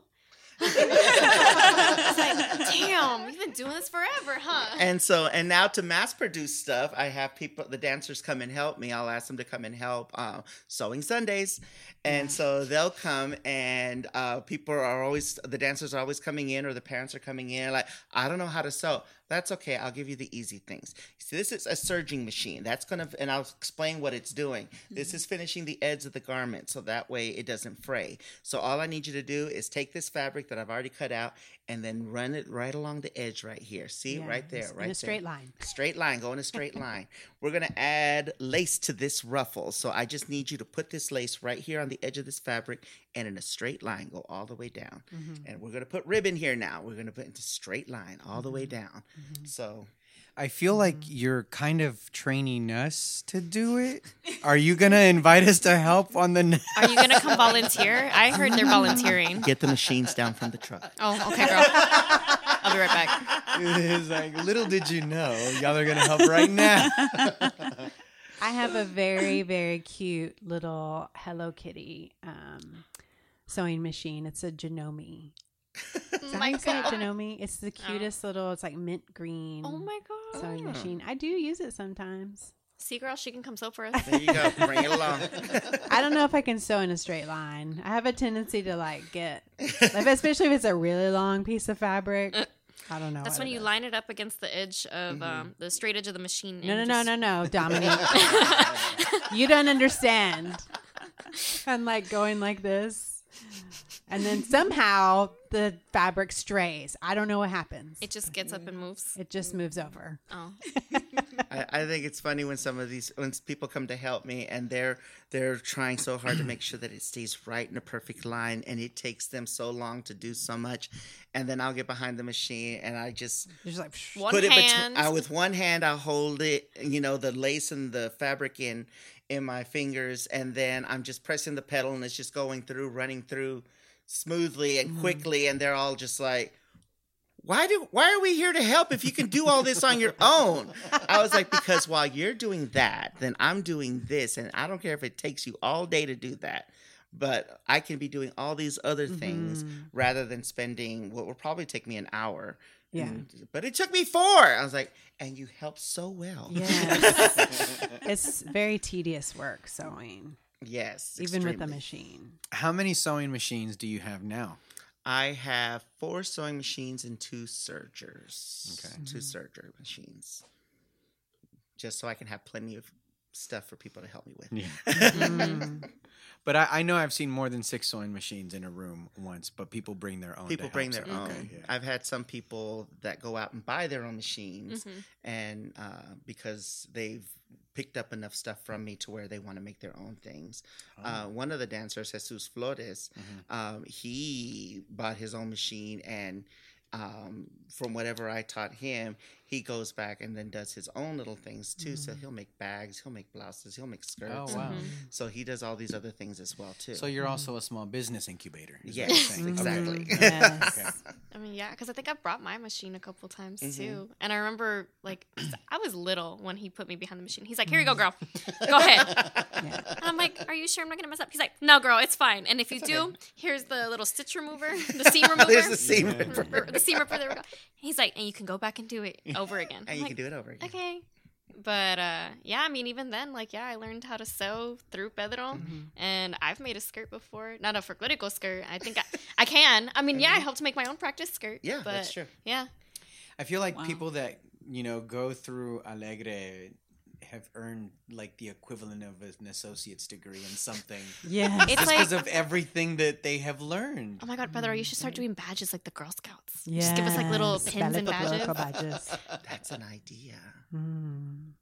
I was like, damn, you've been doing this forever, huh? And now to mass produce stuff, I have the dancers come and help me. I'll ask them to come and help sewing Sundays. And so they'll come, and the dancers are always coming in, or the parents are coming in like, I don't know how to sew. That's okay. I'll give you the easy things. See, this is a serging machine. And I'll explain what it's doing. This is finishing the edge of the garment, so that way it doesn't fray. So all I need you to do is take this fabric that I've already cut out and then run it right along the edge right here. See, right there, right there. In a straight line. Straight line, go in a straight line. We're going to add lace to this ruffle. So I just need you to put this lace right here on the edge of this fabric, and in a straight line, go all the way down. And we're going to put ribbon here now. We're going to put into straight line all the way down. So I feel like you're kind of training us to do it. Are you going to invite us to help on the... Are you going to come volunteer? I heard they're volunteering. Get the machines down from the truck. Oh, okay, girl. I'll be right back. It's like, little did you know, y'all are going to help right now. I have a very, very cute little Hello Kitty sewing machine. It's a Janome. My God. Janome. It's the cutest little, it's like mint green. Oh my God. Sewing machine. I do use it sometimes. See, girl, she can come sew for us. There you go. Bring it along. I don't know if I can sew in a straight line. I have a tendency to like especially if it's a really long piece of fabric. I don't know. That's what when it you is. line it up against the edge of the straight edge of the machine. No, Dominique. You don't understand. And like going like this. And then somehow the fabric strays. I don't know what happens. It just gets up and moves. It just moves over. Oh, I think it's funny when when people come to help me and they're trying so hard to make sure that it stays right in a perfect line, and it takes them so long to do so much, and then I'll get behind the machine and I just You're just like, one put hand. it with one hand. I'll hold it, the lace and the fabric in my fingers, and then I'm just pressing the pedal, and it's just going through, running through smoothly and quickly, and they're all just like, why are we here to help if you can do all this on your own? I was like, because while you're doing that, then I'm doing this, and I don't care if it takes you all day to do that, but I can be doing all these other things rather than spending what will probably take me an hour. Yeah. But it took me 4. I was like, and you helped so well. yes. It's very tedious work sewing, Yes. even with a extremely. machine. How many sewing machines do you have now? I have 4 sewing machines and 2 sergers. Okay. 2 serger machines. Just so I can have plenty of stuff for people to help me with. Yeah. But I know I've seen more than 6 sewing machines in a room once, but people bring their own. People to bring help their sew. own. Okay, yeah. I've had some people that go out and buy their own machines, and because they've picked up enough stuff from me to where they want to make their own things. One of the dancers, Jesus Flores, he bought his own machine, and from whatever I taught him, he goes back and then does his own little things too. So he'll make bags, he'll make blouses, he'll make skirts. Oh, wow. So he does all these other things as well too. So you're also a small business incubator. is what yes, you're saying. exactly. Yes. Okay. I mean, yeah, because I think I brought my machine a couple times too. And I remember, like, I was little when he put me behind the machine. He's like, "Here you go, girl. Go ahead." Yeah. And I'm like, "Are you sure I'm not gonna mess up?" He's like, "No, girl, it's fine. And if you do, here's the little stitch remover, the seam remover, There's the seam or the seam ripper. There we go." He's like, "And you can go back and do it over again." And I'm you like, can do it over again. okay. But yeah, I mean, even then, like, yeah, I learned how to sew through Pedro, and I've made a skirt before, not a folklorico skirt. I think I can. I mean, yeah, I helped make my own practice skirt. Yeah, but, that's true. Yeah, I feel like people that go through Alegre have earned like the equivalent of an associate's degree in something. Yes. it's Just like, because of everything that they have learned. oh my God, Pedro, you should start doing badges like the Girl Scouts. Yes. Just give us like little pins and Ballet badges. folklorico badges. That's an idea. Mm.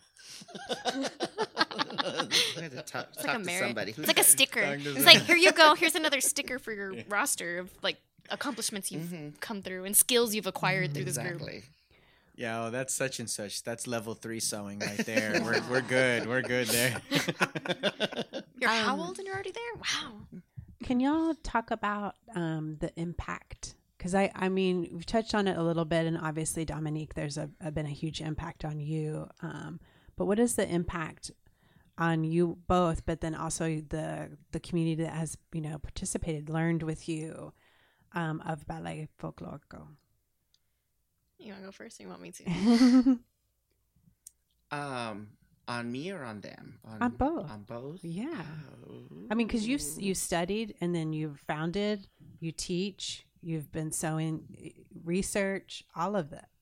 I had to talk It's like a to merit. somebody. It's like a sticker. Talk to It's like, here you go. Here's another sticker for your roster of like accomplishments you've Mm-hmm. come through and skills you've acquired through this group. Exactly. Yeah, that's such and such. That's level 3 sewing right there. We're good. We're good there. You're how old and you're already there? Wow. Can y'all talk about the impact? Because I mean, we've touched on it a little bit, and obviously, Dominique, there's been a huge impact on you. But what is the impact on you both? But then also the community that has participated, learned with you of Ballet Folklorico. You want to go first or you want me to? On me or on them? On both. On both? Yeah. Oh. I mean, because you studied and then you've founded, you teach, you've been sewing, research, all of that.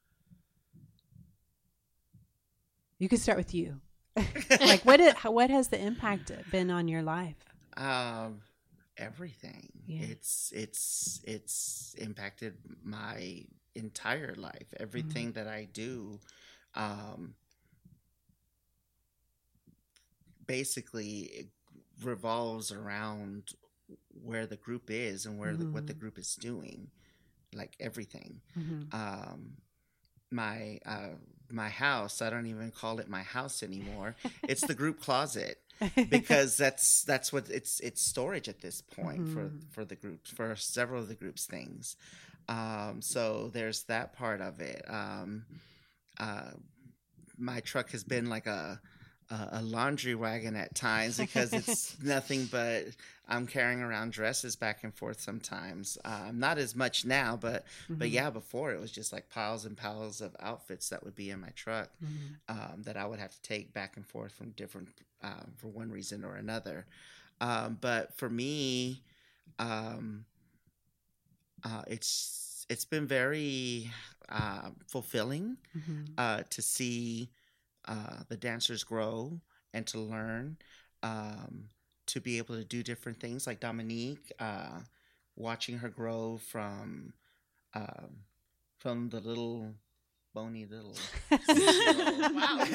You could start with you. Like, what has the impact been on your life? Everything. Yeah. It's impacted my entire life. Everything that I do, basically it revolves around where the group is and where what the group is doing. Like everything. My house, I don't even call it my house anymore. It's the group closet. Because that's what it's storage at this point for the group, for several of the group's things. So there's that part of it. My truck has been like a laundry wagon at times because it's nothing but I'm carrying around dresses back and forth sometimes. Not as much now, but yeah, before it was just like piles and piles of outfits that would be in my truck that I would have to take back and forth from different for one reason or another. But for me, it's it's been very fulfilling to see the dancers grow and to learn, to be able to do different things like Dominique, watching her grow from the little bony little wow.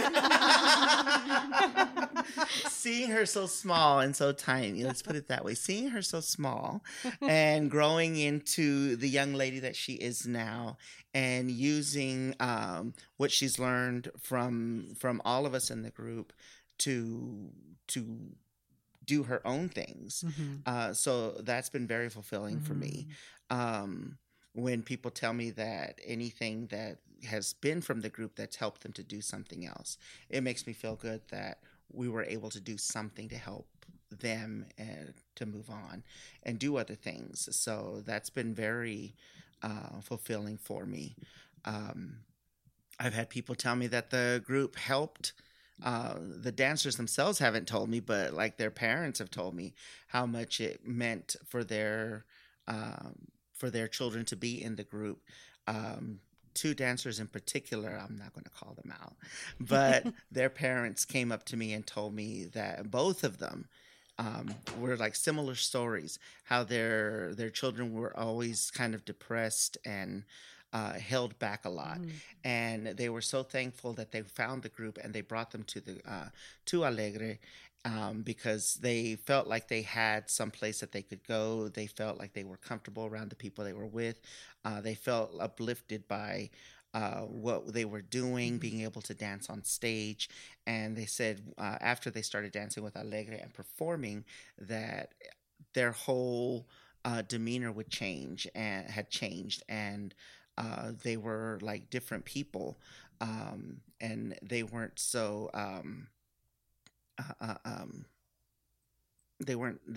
Seeing her so small and so tiny, let's put it that way, seeing her so small and growing into the young lady that she is now, and using what she's learned from all of us in the group to do her own things. So that's been very fulfilling for me. When people tell me that anything that has been from the group that's helped them to do something else, it makes me feel good that we were able to do something to help them and to move on and do other things. So that's been very fulfilling for me. I've had people tell me that the group helped. The dancers themselves haven't told me, but like their parents have told me how much it meant for their children to be in the group. Two dancers in particular, I'm not going to call them out, but their parents came up to me and told me that both of them were like similar stories, how their children were always kind of depressed and held back a lot. And they were so thankful that they found the group and they brought them to Alegre, because they felt like they had some place that they could go. They felt like they were comfortable around the people they were with. They felt uplifted by what they were doing, being able to dance on stage. And they said after they started dancing with Alegre and performing, that their whole demeanor would change and had changed. And they were like different people. And they weren't so... they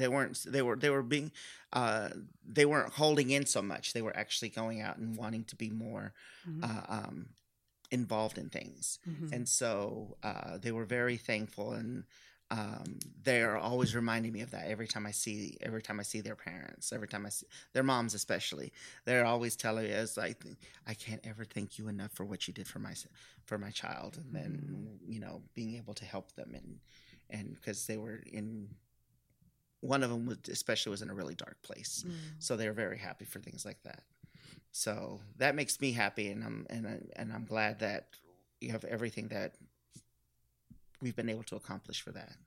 weren't holding in so much. They were actually going out and wanting to be more involved in things. And so they were very thankful, and they're always reminding me of that every time I see their parents, every time I see their moms, especially. They're always telling me, it's like, I can't ever thank you enough for what you did for my child. And then being able to help them, and because they were in, one of them was in a really dark place, so they were very happy for things like that. So that makes me happy, and I'm glad that you have everything that we've been able to accomplish for that.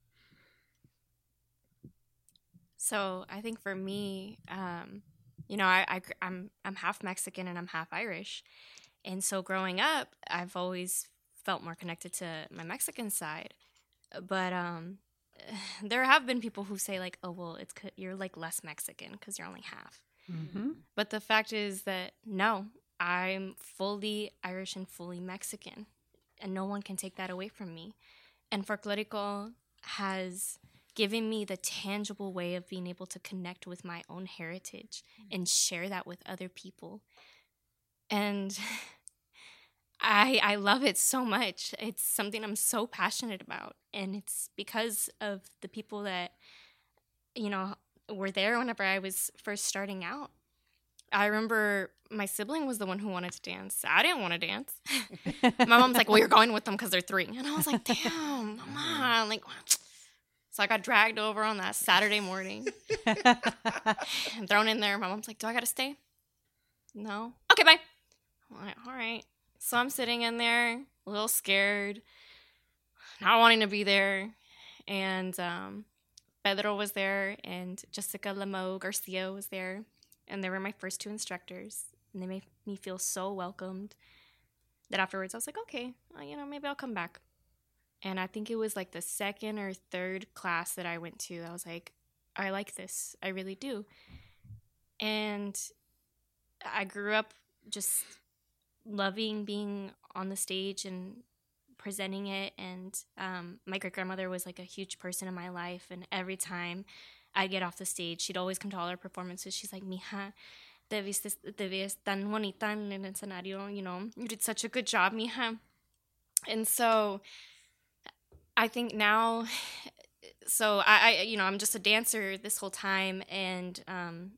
So I think for me, I'm half Mexican and I'm half Irish, and so growing up, I've always felt more connected to my Mexican side. But there have been people who say like, oh, well, you're like less Mexican because you're only half. But the fact is that no, I'm fully Irish and fully Mexican, and no one can take that away from me. And Folklorico has given me the tangible way of being able to connect with my own heritage and share that with other people. And I love it so much. It's something I'm so passionate about. And it's because of the people that, were there whenever I was first starting out. I remember my sibling was the one who wanted to dance. I didn't want to dance. My mom's like, well, you're going with them because they're 3. And I was like, damn, Mama. So I got dragged over on that Saturday morning and thrown in there. My mom's like, do I got to stay? No. Okay, bye. I'm like, all right. So I'm sitting in there, a little scared, not wanting to be there. And Pedro was there, and Jessica Lamo Garcia was there. And they were my first 2 instructors. And they made me feel so welcomed that afterwards I was like, okay, maybe I'll come back. And I think it was like the 2nd or 3rd class that I went to. I was like, I like this. I really do. And I grew up just loving being on the stage and presenting it. And my great-grandmother was like a huge person in my life. And every time I'd get off the stage, she'd always come to all our performances. She's like, mija, te ves tan bonita en el escenario, you did such a good job, mija. And so I think now, so I'm just a dancer this whole time, and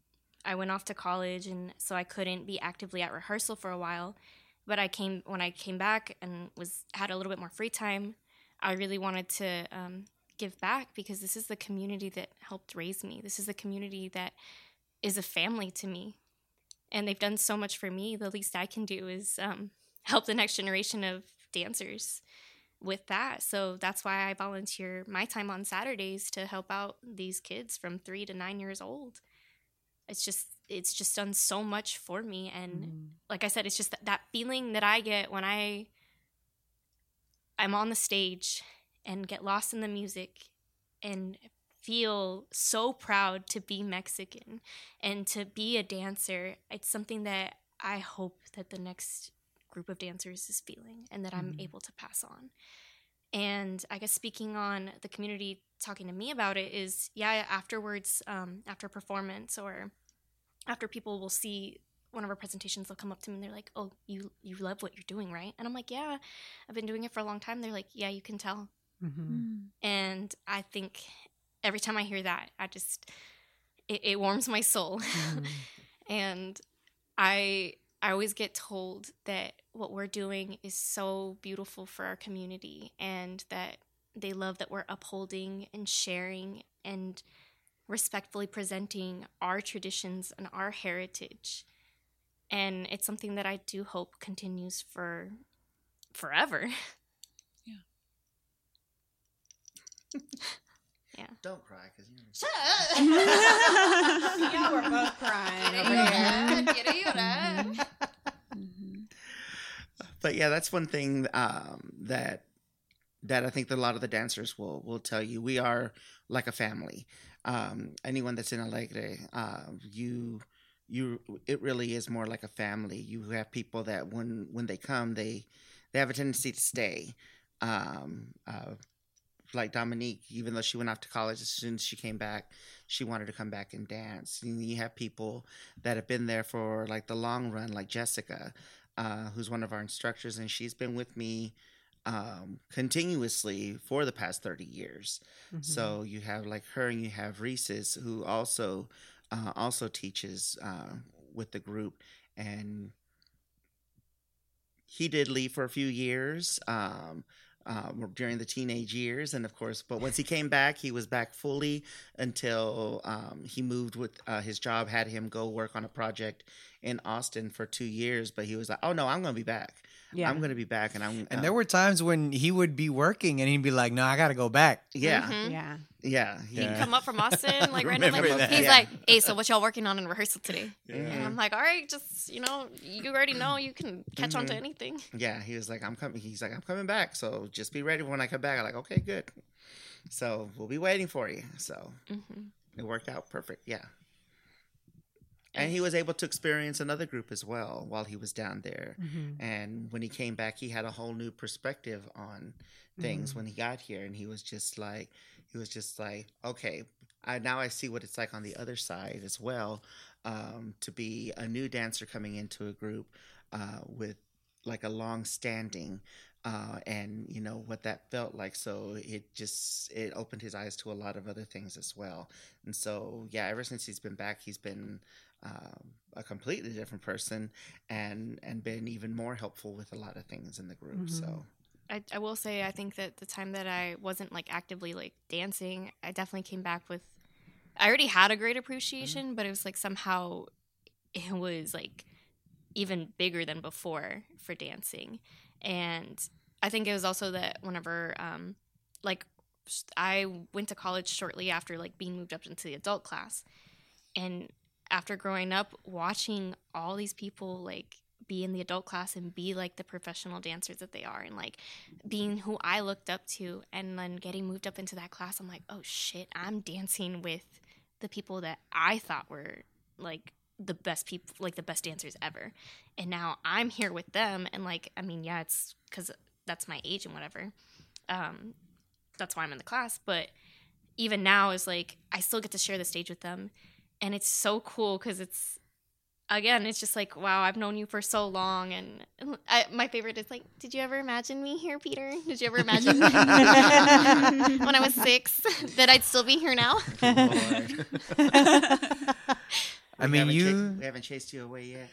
I went off to college, and so I couldn't be actively at rehearsal for a while. But when I came back and had a little bit more free time, I really wanted to give back, because this is the community that helped raise me. This is the community that is a family to me, and they've done so much for me. The least I can do is help the next generation of dancers with that. So that's why I volunteer my time on Saturdays to help out these kids from 3 to 9 years old. It's just done so much for me. And like I said, it's just that feeling that I get when I'm on the stage and get lost in the music and feel so proud to be Mexican and to be a dancer. It's something that I hope that the next group of dancers is feeling, and that I'm able to pass on. And I guess speaking on the community talking to me about it is, afterwards, after performance or after people will see one of our presentations, they'll come up to me and they're like, "Oh, you love what you're doing, right?" And I'm like, "Yeah, I've been doing it for a long time." They're like, "Yeah, you can tell." And I think every time I hear that, it warms my soul. And I always get told that what we're doing is so beautiful for our community, and that they love that we're upholding and sharing and respectfully presenting our traditions and our heritage. And it's something that I do hope continues for forever. Yeah. Don't cry, because Shut up. Yeah, we're both crying over here. But yeah, that's one thing that I think that a lot of the dancers will tell you. We are like a family. Anyone that's in Alegre, it really is more like a family. You have people that when they come, they have a tendency to stay. Like Dominique, even though she went off to college, as soon as she came back, she wanted to come back and dance. And you have people that have been there for like the long run, like Jessica, who's one of our instructors, and she's been with me continuously for the past 30 years. So you have like her, and you have Reese's, who also teaches with the group, and he did leave for a few years during the teenage years, and of course, but once he came back, he was back fully until he moved with his job, had him go work on a project in Austin for 2 years. But he was like, "Oh no, I'm going to be back. Yeah. I'm going to be back." And there were times when he would be working and he'd be like, "No, I got to go back." Yeah. Yeah. He'd come up from Austin, like randomly. He's like, "Hey, so what y'all working on in rehearsal today?" And I'm like, "All right, just, you already know you can catch on to anything." Yeah, he was like, "I'm coming." He's like, "I'm coming back, so just be ready when I come back." I'm like, "Okay, good." So we'll be waiting for you. So it worked out perfect. Yeah. And he was able to experience another group as well while he was down there. And when he came back, he had a whole new perspective on things when he got here. And he was just like, okay, now I see what it's like on the other side as well, to be a new dancer coming into a group with like a long standing, and what that felt like. So it opened his eyes to a lot of other things as well. And so, yeah, ever since he's been back, he's been a completely different person, and been even more helpful with a lot of things in the group. So I will say, I think that the time that I wasn't like actively like dancing, I definitely came back with, I already had a great appreciation, but it was like somehow it was like even bigger than before for dancing. And I think it was also that whenever I went to college shortly after like being moved up into the adult class, and after growing up, watching all these people like be in the adult class and be like the professional dancers that they are, and like being who I looked up to, and then getting moved up into that class, I'm like, oh shit, I'm dancing with the people that I thought were like the best people, like the best dancers ever. And now I'm here with them, and like, I mean, yeah, it's because that's my age and whatever. That's why I'm in the class. But even now is like, I still get to share the stage with them. And it's so cool because it's just like, wow, I've known you for so long. And my favorite is like, did you ever imagine me here, Peter? Did you ever imagine when I was 6 that I'd still be here now? I mean, we haven't chased you away yet.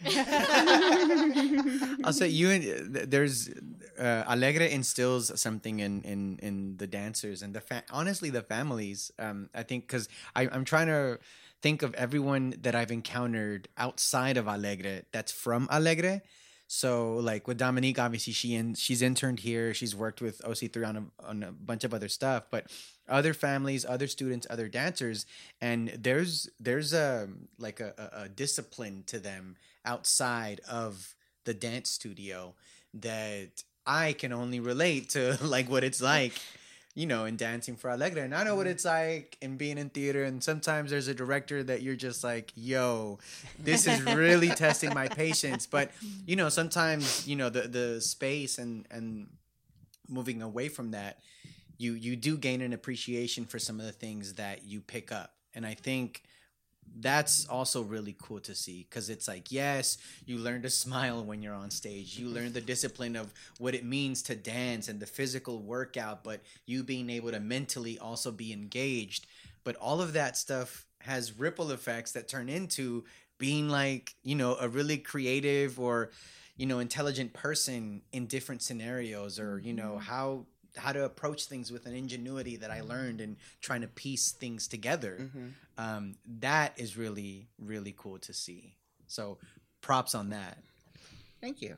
I'll say there's Alegre instills something in the dancers and honestly the families. I think because I'm trying to think of everyone that I've encountered outside of Alegre that's from Alegre. So like with Dominique, obviously she's interned here. She's worked with OC3 on a bunch of other stuff, but other families, other students, other dancers, and there's a discipline to them outside of the dance studio that I can only relate to, like what it's like, in dancing for Alegre. And I know what it's like in being in theater, and sometimes there's a director that you're just like, yo, this is really testing my patience. But sometimes the space and moving away from that, you do gain an appreciation for some of the things that you pick up. And I think that's also really cool to see, because it's like, yes, you learn to smile when you're on stage. You learn the discipline of what it means to dance and the physical workout, but you being able to mentally also be engaged. But all of that stuff has ripple effects that turn into being like, a really creative or, intelligent person in different scenarios, or, how to approach things with an ingenuity that I learned in trying to piece things together. That is really, really cool to see. So props on that. Thank you.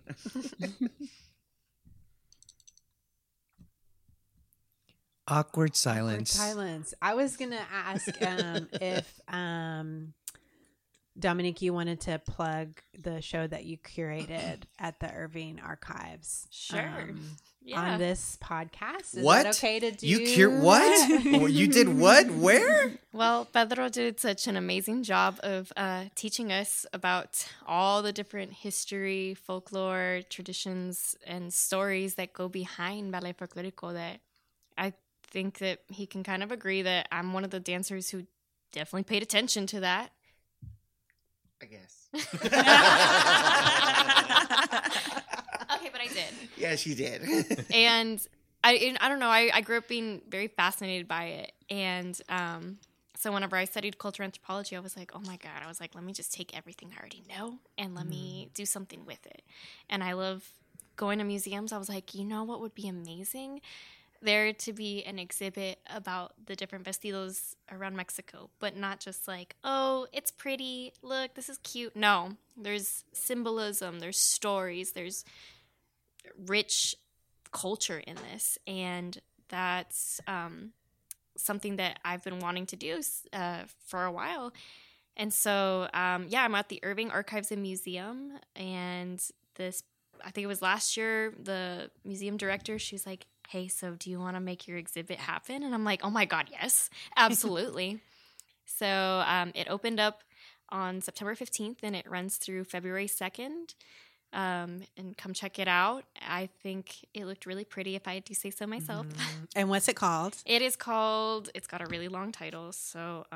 Awkward silence. I was going to ask if Dominique, you wanted to plug the show that you curated at the Irving Archives. Sure. On this podcast. Is what? that okay to do? What? You did what? Where? Well, Pedro did such an amazing job of teaching us about all the different history, folklore, traditions, and stories that go behind Ballet Folklorico that I think that he can kind of agree that I'm one of the dancers who definitely paid attention to that. I guess. Okay, but I did. Yeah, she did. And I don't know. I grew up being very fascinated by it. And so whenever I studied cultural anthropology, I was like, oh my God. I was like, let me just take everything I already know and let me do something with it. And I love going to museums. I was like, what would be amazing? There to be an exhibit about the different vestidos around Mexico, but not just like, oh, it's pretty, look, this is cute. No, there's symbolism, there's stories, there's rich culture in this, and that's something that I've been wanting to do for a while. And so, I'm at the Irving Archives and Museum, and I think it was last year, the museum director, she was like, hey, so do you want to make your exhibit happen? And I'm like, oh my God, yes, absolutely. So it opened up on September 15th and it runs through February 2nd. And come check it out. I think it looked really pretty, if I do say so myself. And what's it called? It's got a really long title. So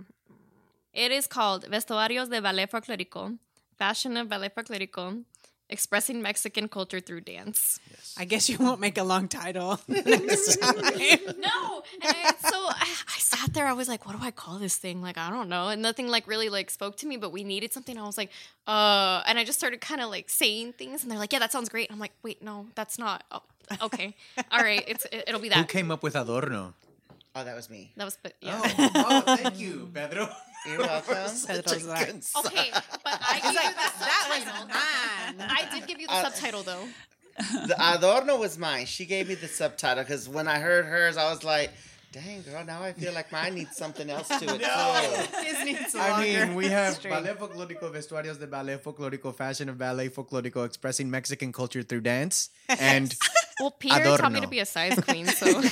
it is called Vestuarios de Ballet Folklorico, Fashion of Ballet Folklorico, Expressing Mexican Culture Through Dance. Yes. I guess you won't make a long title next time. No. And I sat there. I was like, what do I call this thing? Like, I don't know. And nothing like really like spoke to me, but we needed something. I was like, and I just started kind of like saying things. And they're like, yeah, that sounds great. And I'm like, wait, no, that's not. Oh, okay. All right. It'll be that. Who came up with Adorno? Oh, that was me. That was, yeah. Oh, thank you, Pedro. You're welcome. Pedro's like, okay, but I gave you the subtitle. I did give you the subtitle, though. The Adorno was mine. She gave me the subtitle because when I heard hers, I was like, dang, girl, now I feel like mine needs something else to it, too. His needs I mean, we have Ballet Folklorico, Vestuarios de Ballet Folklorico, Fashion of Ballet Folklorico, Expressing Mexican Culture Through Dance, and well, Peter Adorno. taught me to be a size queen, so...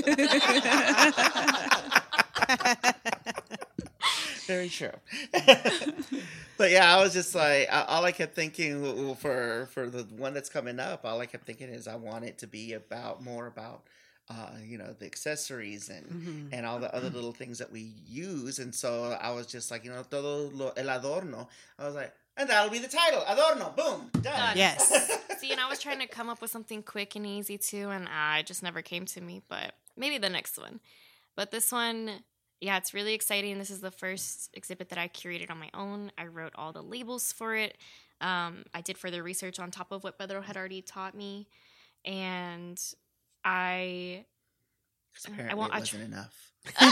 Very true. But yeah, I was just like, all I kept thinking for the one that's coming up, all I kept thinking is I want it to be more about the accessories and all the other little things that we use. And so I was just like, todo el adorno. I was like, and that'll be the title, Adorno. Boom, done. Yes. See, and I was trying to come up with something quick and easy too, and it just never came to me. But maybe the next one. But this one, yeah, it's really exciting. This is the first exhibit that I curated on my own. I wrote all the labels for it. I did further research on top of what Pedro had already taught me. And I 'Cause apparently it wasn't enough.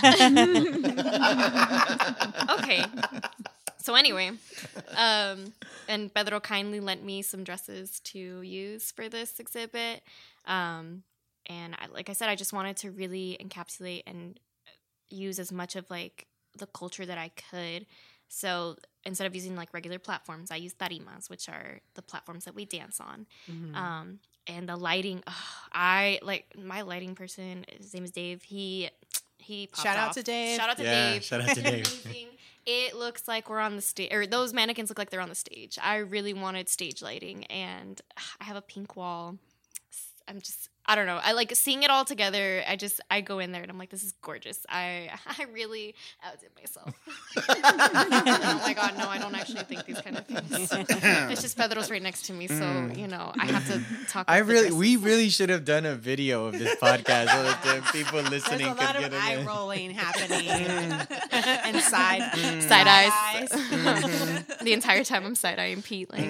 Okay. So anyway, and Pedro kindly lent me some dresses to use for this exhibit. And like I said, I just wanted to really encapsulate and use as much of like the culture that I could. So instead of using like regular platforms, I use tarimas, which are the platforms that we dance on. And the lighting, I like my lighting person. His name is Dave. He popped Shout out off. to Dave. Shout out to Yeah, Dave. shout out to Dave. Amazing. It looks like we're on the stage, or those mannequins look like they're on the stage. I really wanted stage lighting, and I have a pink wall. I don't know. I like seeing it all together. I go in there and I'm like, this is gorgeous. I really outdid myself. Oh my God, no, I don't actually think these kind of things. It's just Pedro's right next to me, so you know I have to talk. We really should have done a video of this podcast so that the people listening There's a could lot get of it. eye rolling happening and side eyes. The entire time I'm side eyeing Pete. Like,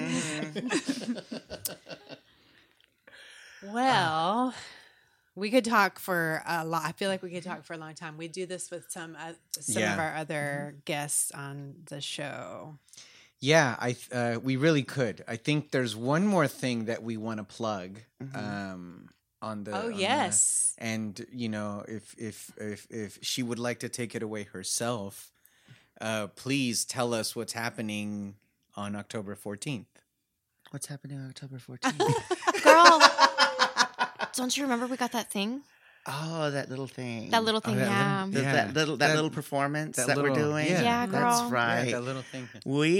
Well, we could talk for a lot. I feel like we could talk for a long time. We do this with some of our other guests on the show. Yeah, we really could. I think there's one more thing that we want to plug on the. Yes. And you know, if she would like to take it away herself, please tell us what's happening on October 14th. What's happening on October 14th? girl, don't you remember we got that thing? Oh, that little thing. That little thing, yeah. That little performance that we're doing. Yeah, girl. That's right. Yeah, that little thing. We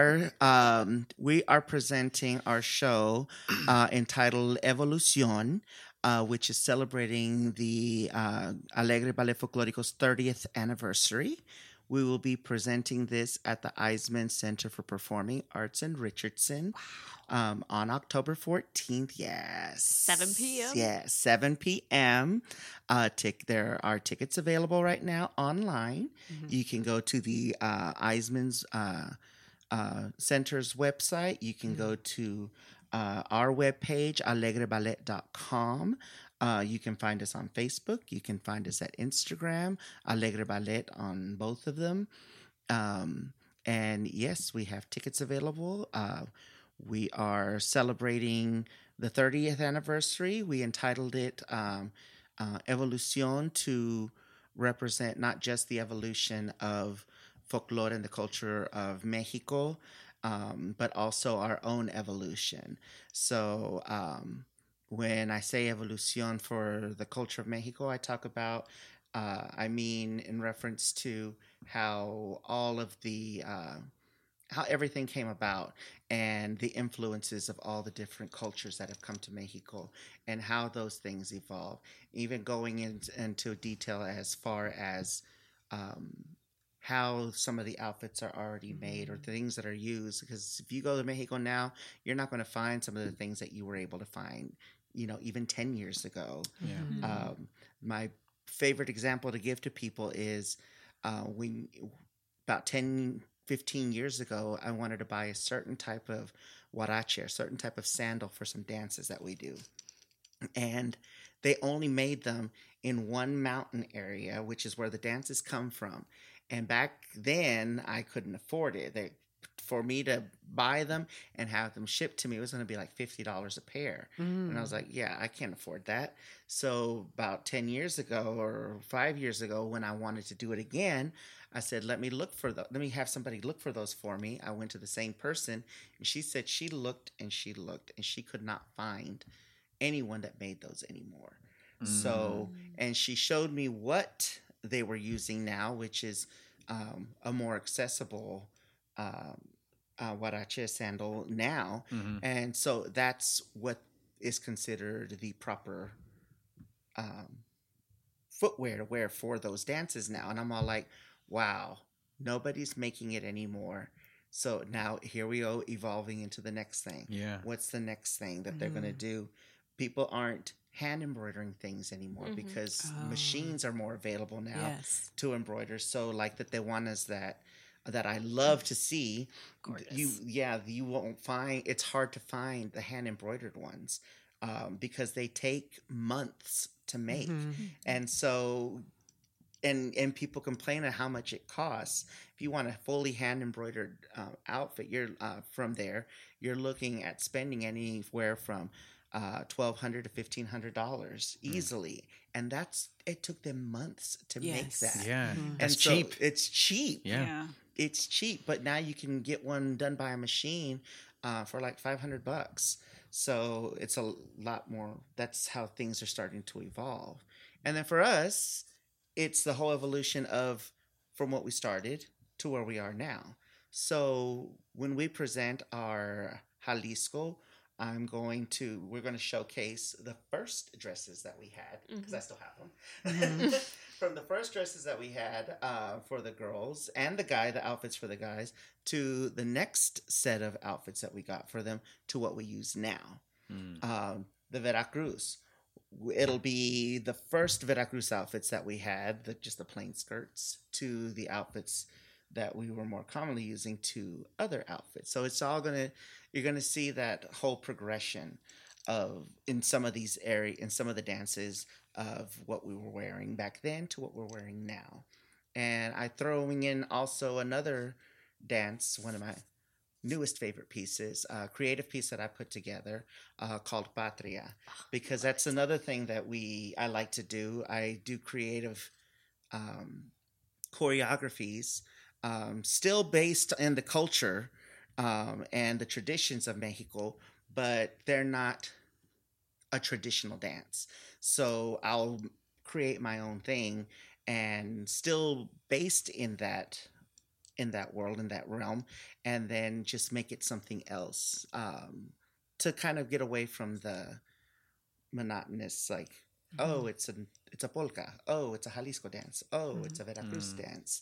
are presenting our show entitled Evolución, which is celebrating the Alegre Ballet Folclórico's 30th anniversary. We will be presenting this at the Eisman Center for Performing Arts in Richardson on October 14th. Yes. 7 p.m. Yes, 7 p.m. There are tickets available right now online. You can go to the Eisman's Center's website. You can go to our webpage, alegreballet.com. You can find us on Facebook. You can find us at Instagram, Alegre Ballet on both of them. And yes, we have tickets available. We are celebrating the 30th anniversary. We entitled it Evolución to represent not just the evolution of folklore and the culture of Mexico, but also our own evolution. So when I say evolución for the culture of Mexico, I talk about, I mean in reference to how all of the, how everything came about and the influences of all the different cultures that have come to Mexico and how those things evolve, even going into detail as far as how some of the outfits are already made or the things that are used. Because if you go to Mexico now, you're not going to find some of the things that you were able to find, you know, even 10 years ago. Yeah. My favorite example to give to people is when about 10, 15 years ago, I wanted to buy a certain type of huarache, a certain type of sandal for some dances that we do. And they only made them in one mountain area, which is where the dances come from. And back then, I couldn't afford it. For me to buy them and have them shipped to me, it was going to be like $50 a pair. And I was like, yeah, I can't afford that. So about 10 years ago or 5 years ago, when I wanted to do it again, I said, let me have somebody look for those for me. I went to the same person and she said she looked and she could not find anyone that made those anymore. So, and she showed me what they were using now, which is a more accessible huarache sandal now. And so that's what is considered the proper footwear to wear for those dances now. And I'm all like, wow, nobody's making it anymore. So now here we go, evolving into the next thing. Yeah. What's the next thing that they're going to do? People aren't hand embroidering things anymore Mm-hmm. because machines are more available now Yes. to embroider. So like the Tehuanas that I love to see, you won't find, it's hard to find the hand embroidered ones because they take months to make. And so and people complain at how much it costs. If you want a fully hand embroidered outfit, you're from there, you're looking at spending anywhere from $1,200 to $1,500 easily, and it took them months to make that. Yeah, And that's so cheap. It's cheap. Yeah. It's cheap, but now you can get one done by a machine for like $500. So it's a lot more. That's how things are starting to evolve. And then for us, it's the whole evolution of from what we started to where we are now. So when we present our Jalisco, we're going to showcase the first dresses that we had, because I still have them. From the first dresses that we had for the girls and the outfits for the guys, to the next set of outfits that we got for them, to what we use now. The Veracruz. It'll be the first Veracruz outfits that we had, just the plain skirts, to the outfits that we were more commonly using, to other outfits. So it's all you're gonna see that whole progression in some of the dances of what we were wearing back then to what we're wearing now. And I throwing in also another dance, one of my newest favorite pieces, a creative piece that I put together called Patria, because that's another thing that I like to do. I do creative choreographies, still based in the culture and the traditions of Mexico, but they're not a traditional dance. So I'll create my own thing and still based in that world, in that realm, and then just make it something else to kind of get away from the monotonous, like, oh, it's a polka, oh, it's a Jalisco dance, oh, it's a Veracruz dance.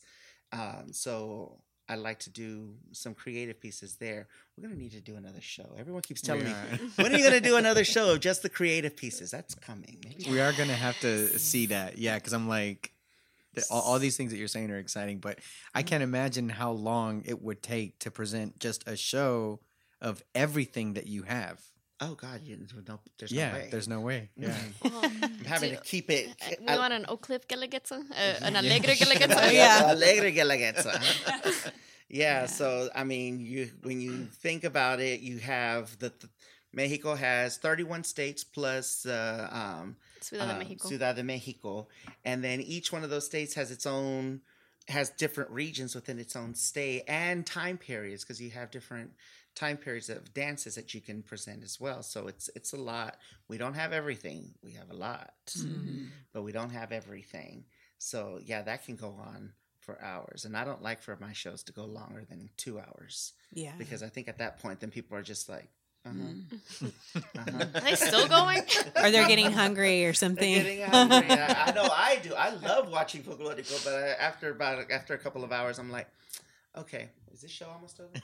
So I like to do some creative pieces there. We're going to need to do another show. Everyone keeps telling me, when are you going to do another show of just the creative pieces? That's coming. Maybe. We are going to have to see that. Yeah, because I'm like, all these things that you're saying are exciting, but I can't imagine how long it would take to present just a show of everything that you have. Oh, God, there's Yeah, no way. there's no way. Yeah. I'm having to keep it. We want an Oclip Guelaguetza, an Alegre Guelaguetza. Yeah. Alegre Guelaguetza. Yeah, so, I mean, when you think about it, you have Mexico has 31 states plus Ciudad de Mexico. And then each one of those states has different regions within its own state and time periods, because you have different time periods of dances that you can present as well. So it's a lot. We don't have everything. We have a lot, but we don't have everything. So yeah, that can go on for hours. And I don't like for my shows to go longer than 2 hours. Yeah. Because I think at that point, then people are just like, Are they still going? Or they're getting hungry or something. They're getting hungry. I know I do. I love watching Folklorico, but after a couple of hours, I'm like, okay, is this show almost over?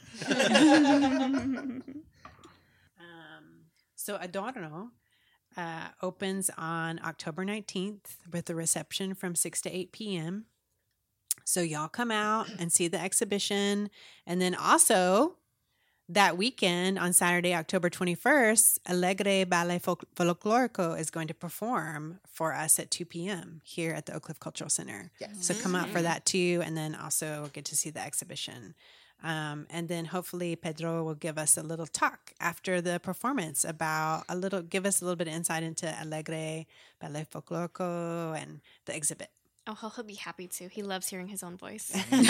So Adorno opens on October 19th with a reception from 6 to 8 p.m. So y'all come out and see the exhibition. And then also that weekend on Saturday, October 21st, Alegre Ballet Folklorico is going to perform for us at 2 p.m. here at the Oak Cliff Cultural Center. Yes. So come out for that too, and then also get to see the exhibition. And then hopefully Pedro will give us a little talk after the performance give us a little bit of insight into Alegre Ballet Folklorico and the exhibit. Oh, he'll be happy to. He loves hearing his own voice.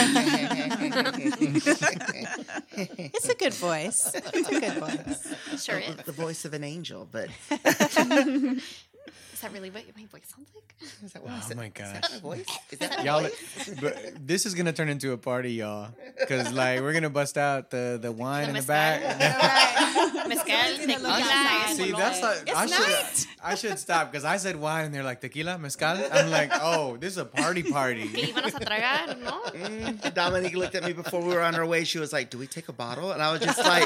It's a good voice. It's a good voice. Sure is. The voice of an angel, but Is that really what my voice sounds like? Oh my gosh. Is that my voice? Is that my Y'all, voice? but this is gonna turn into a party, y'all. Because like we're gonna bust out the wine in the back. Mezcal, tequila, and See, Molot. that's not. I should stop because I said wine and they're like tequila, mezcal. I'm like, oh, this is a party. Que íbamos a tragar, ¿no? Dominique looked at me before we were on our way. She was like, "Do we take a bottle?" And I was just like,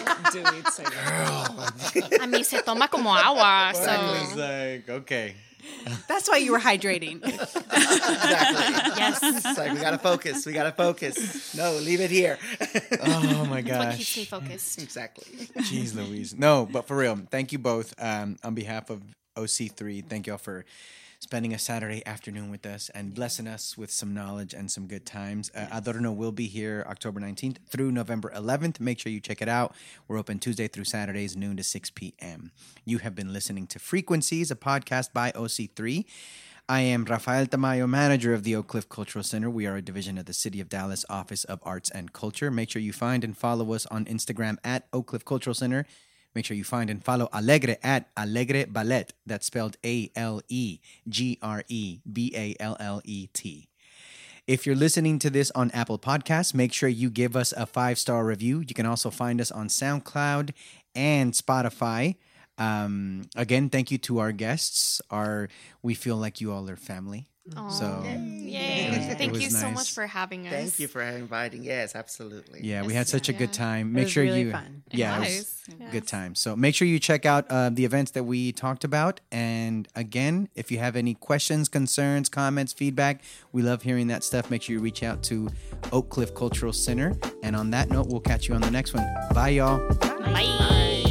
A mí se toma como agua, I was so... like, okay. That's why you were hydrating. exactly. Yes. It's like, we gotta focus. We gotta focus. No, leave it here. Oh my That's what keeps me gosh. focused. Exactly. Jeez Louise. No, but for real, thank you both. On behalf of OC3, thank y'all for spending a Saturday afternoon with us and blessing us with some knowledge and some good times. Adorno will be here October 19th through November 11th. Make sure you check it out. We're open Tuesday through Saturdays, noon to 6 p.m. You have been listening to Frequencies, a podcast by OC3. I am Rafael Tamayo, manager of the Oak Cliff Cultural Center. We are a division of the City of Dallas Office of Arts and Culture. Make sure you find and follow us on Instagram at Oak Cliff Cultural Center. Make sure you find and follow Alegre at Alegre Ballet. That's spelled ALEGREBALLET. If you're listening to this on Apple Podcasts, make sure you give us a 5-star review. You can also find us on SoundCloud and Spotify. Again, thank you to our guests. We feel like you all are family. So Yay. it Thank was you so nice. much for having us. Thank you for inviting. Yes, absolutely. Yeah, we had such a good time. It Make was sure really you, fun. yeah, it was Nice. a good time. So make sure you check out the events that we talked about. And again, if you have any questions, concerns, comments, feedback, we love hearing that stuff. Make sure you reach out to Oak Cliff Cultural Center. And on that note, we'll catch you on the next one. Bye, y'all. Bye.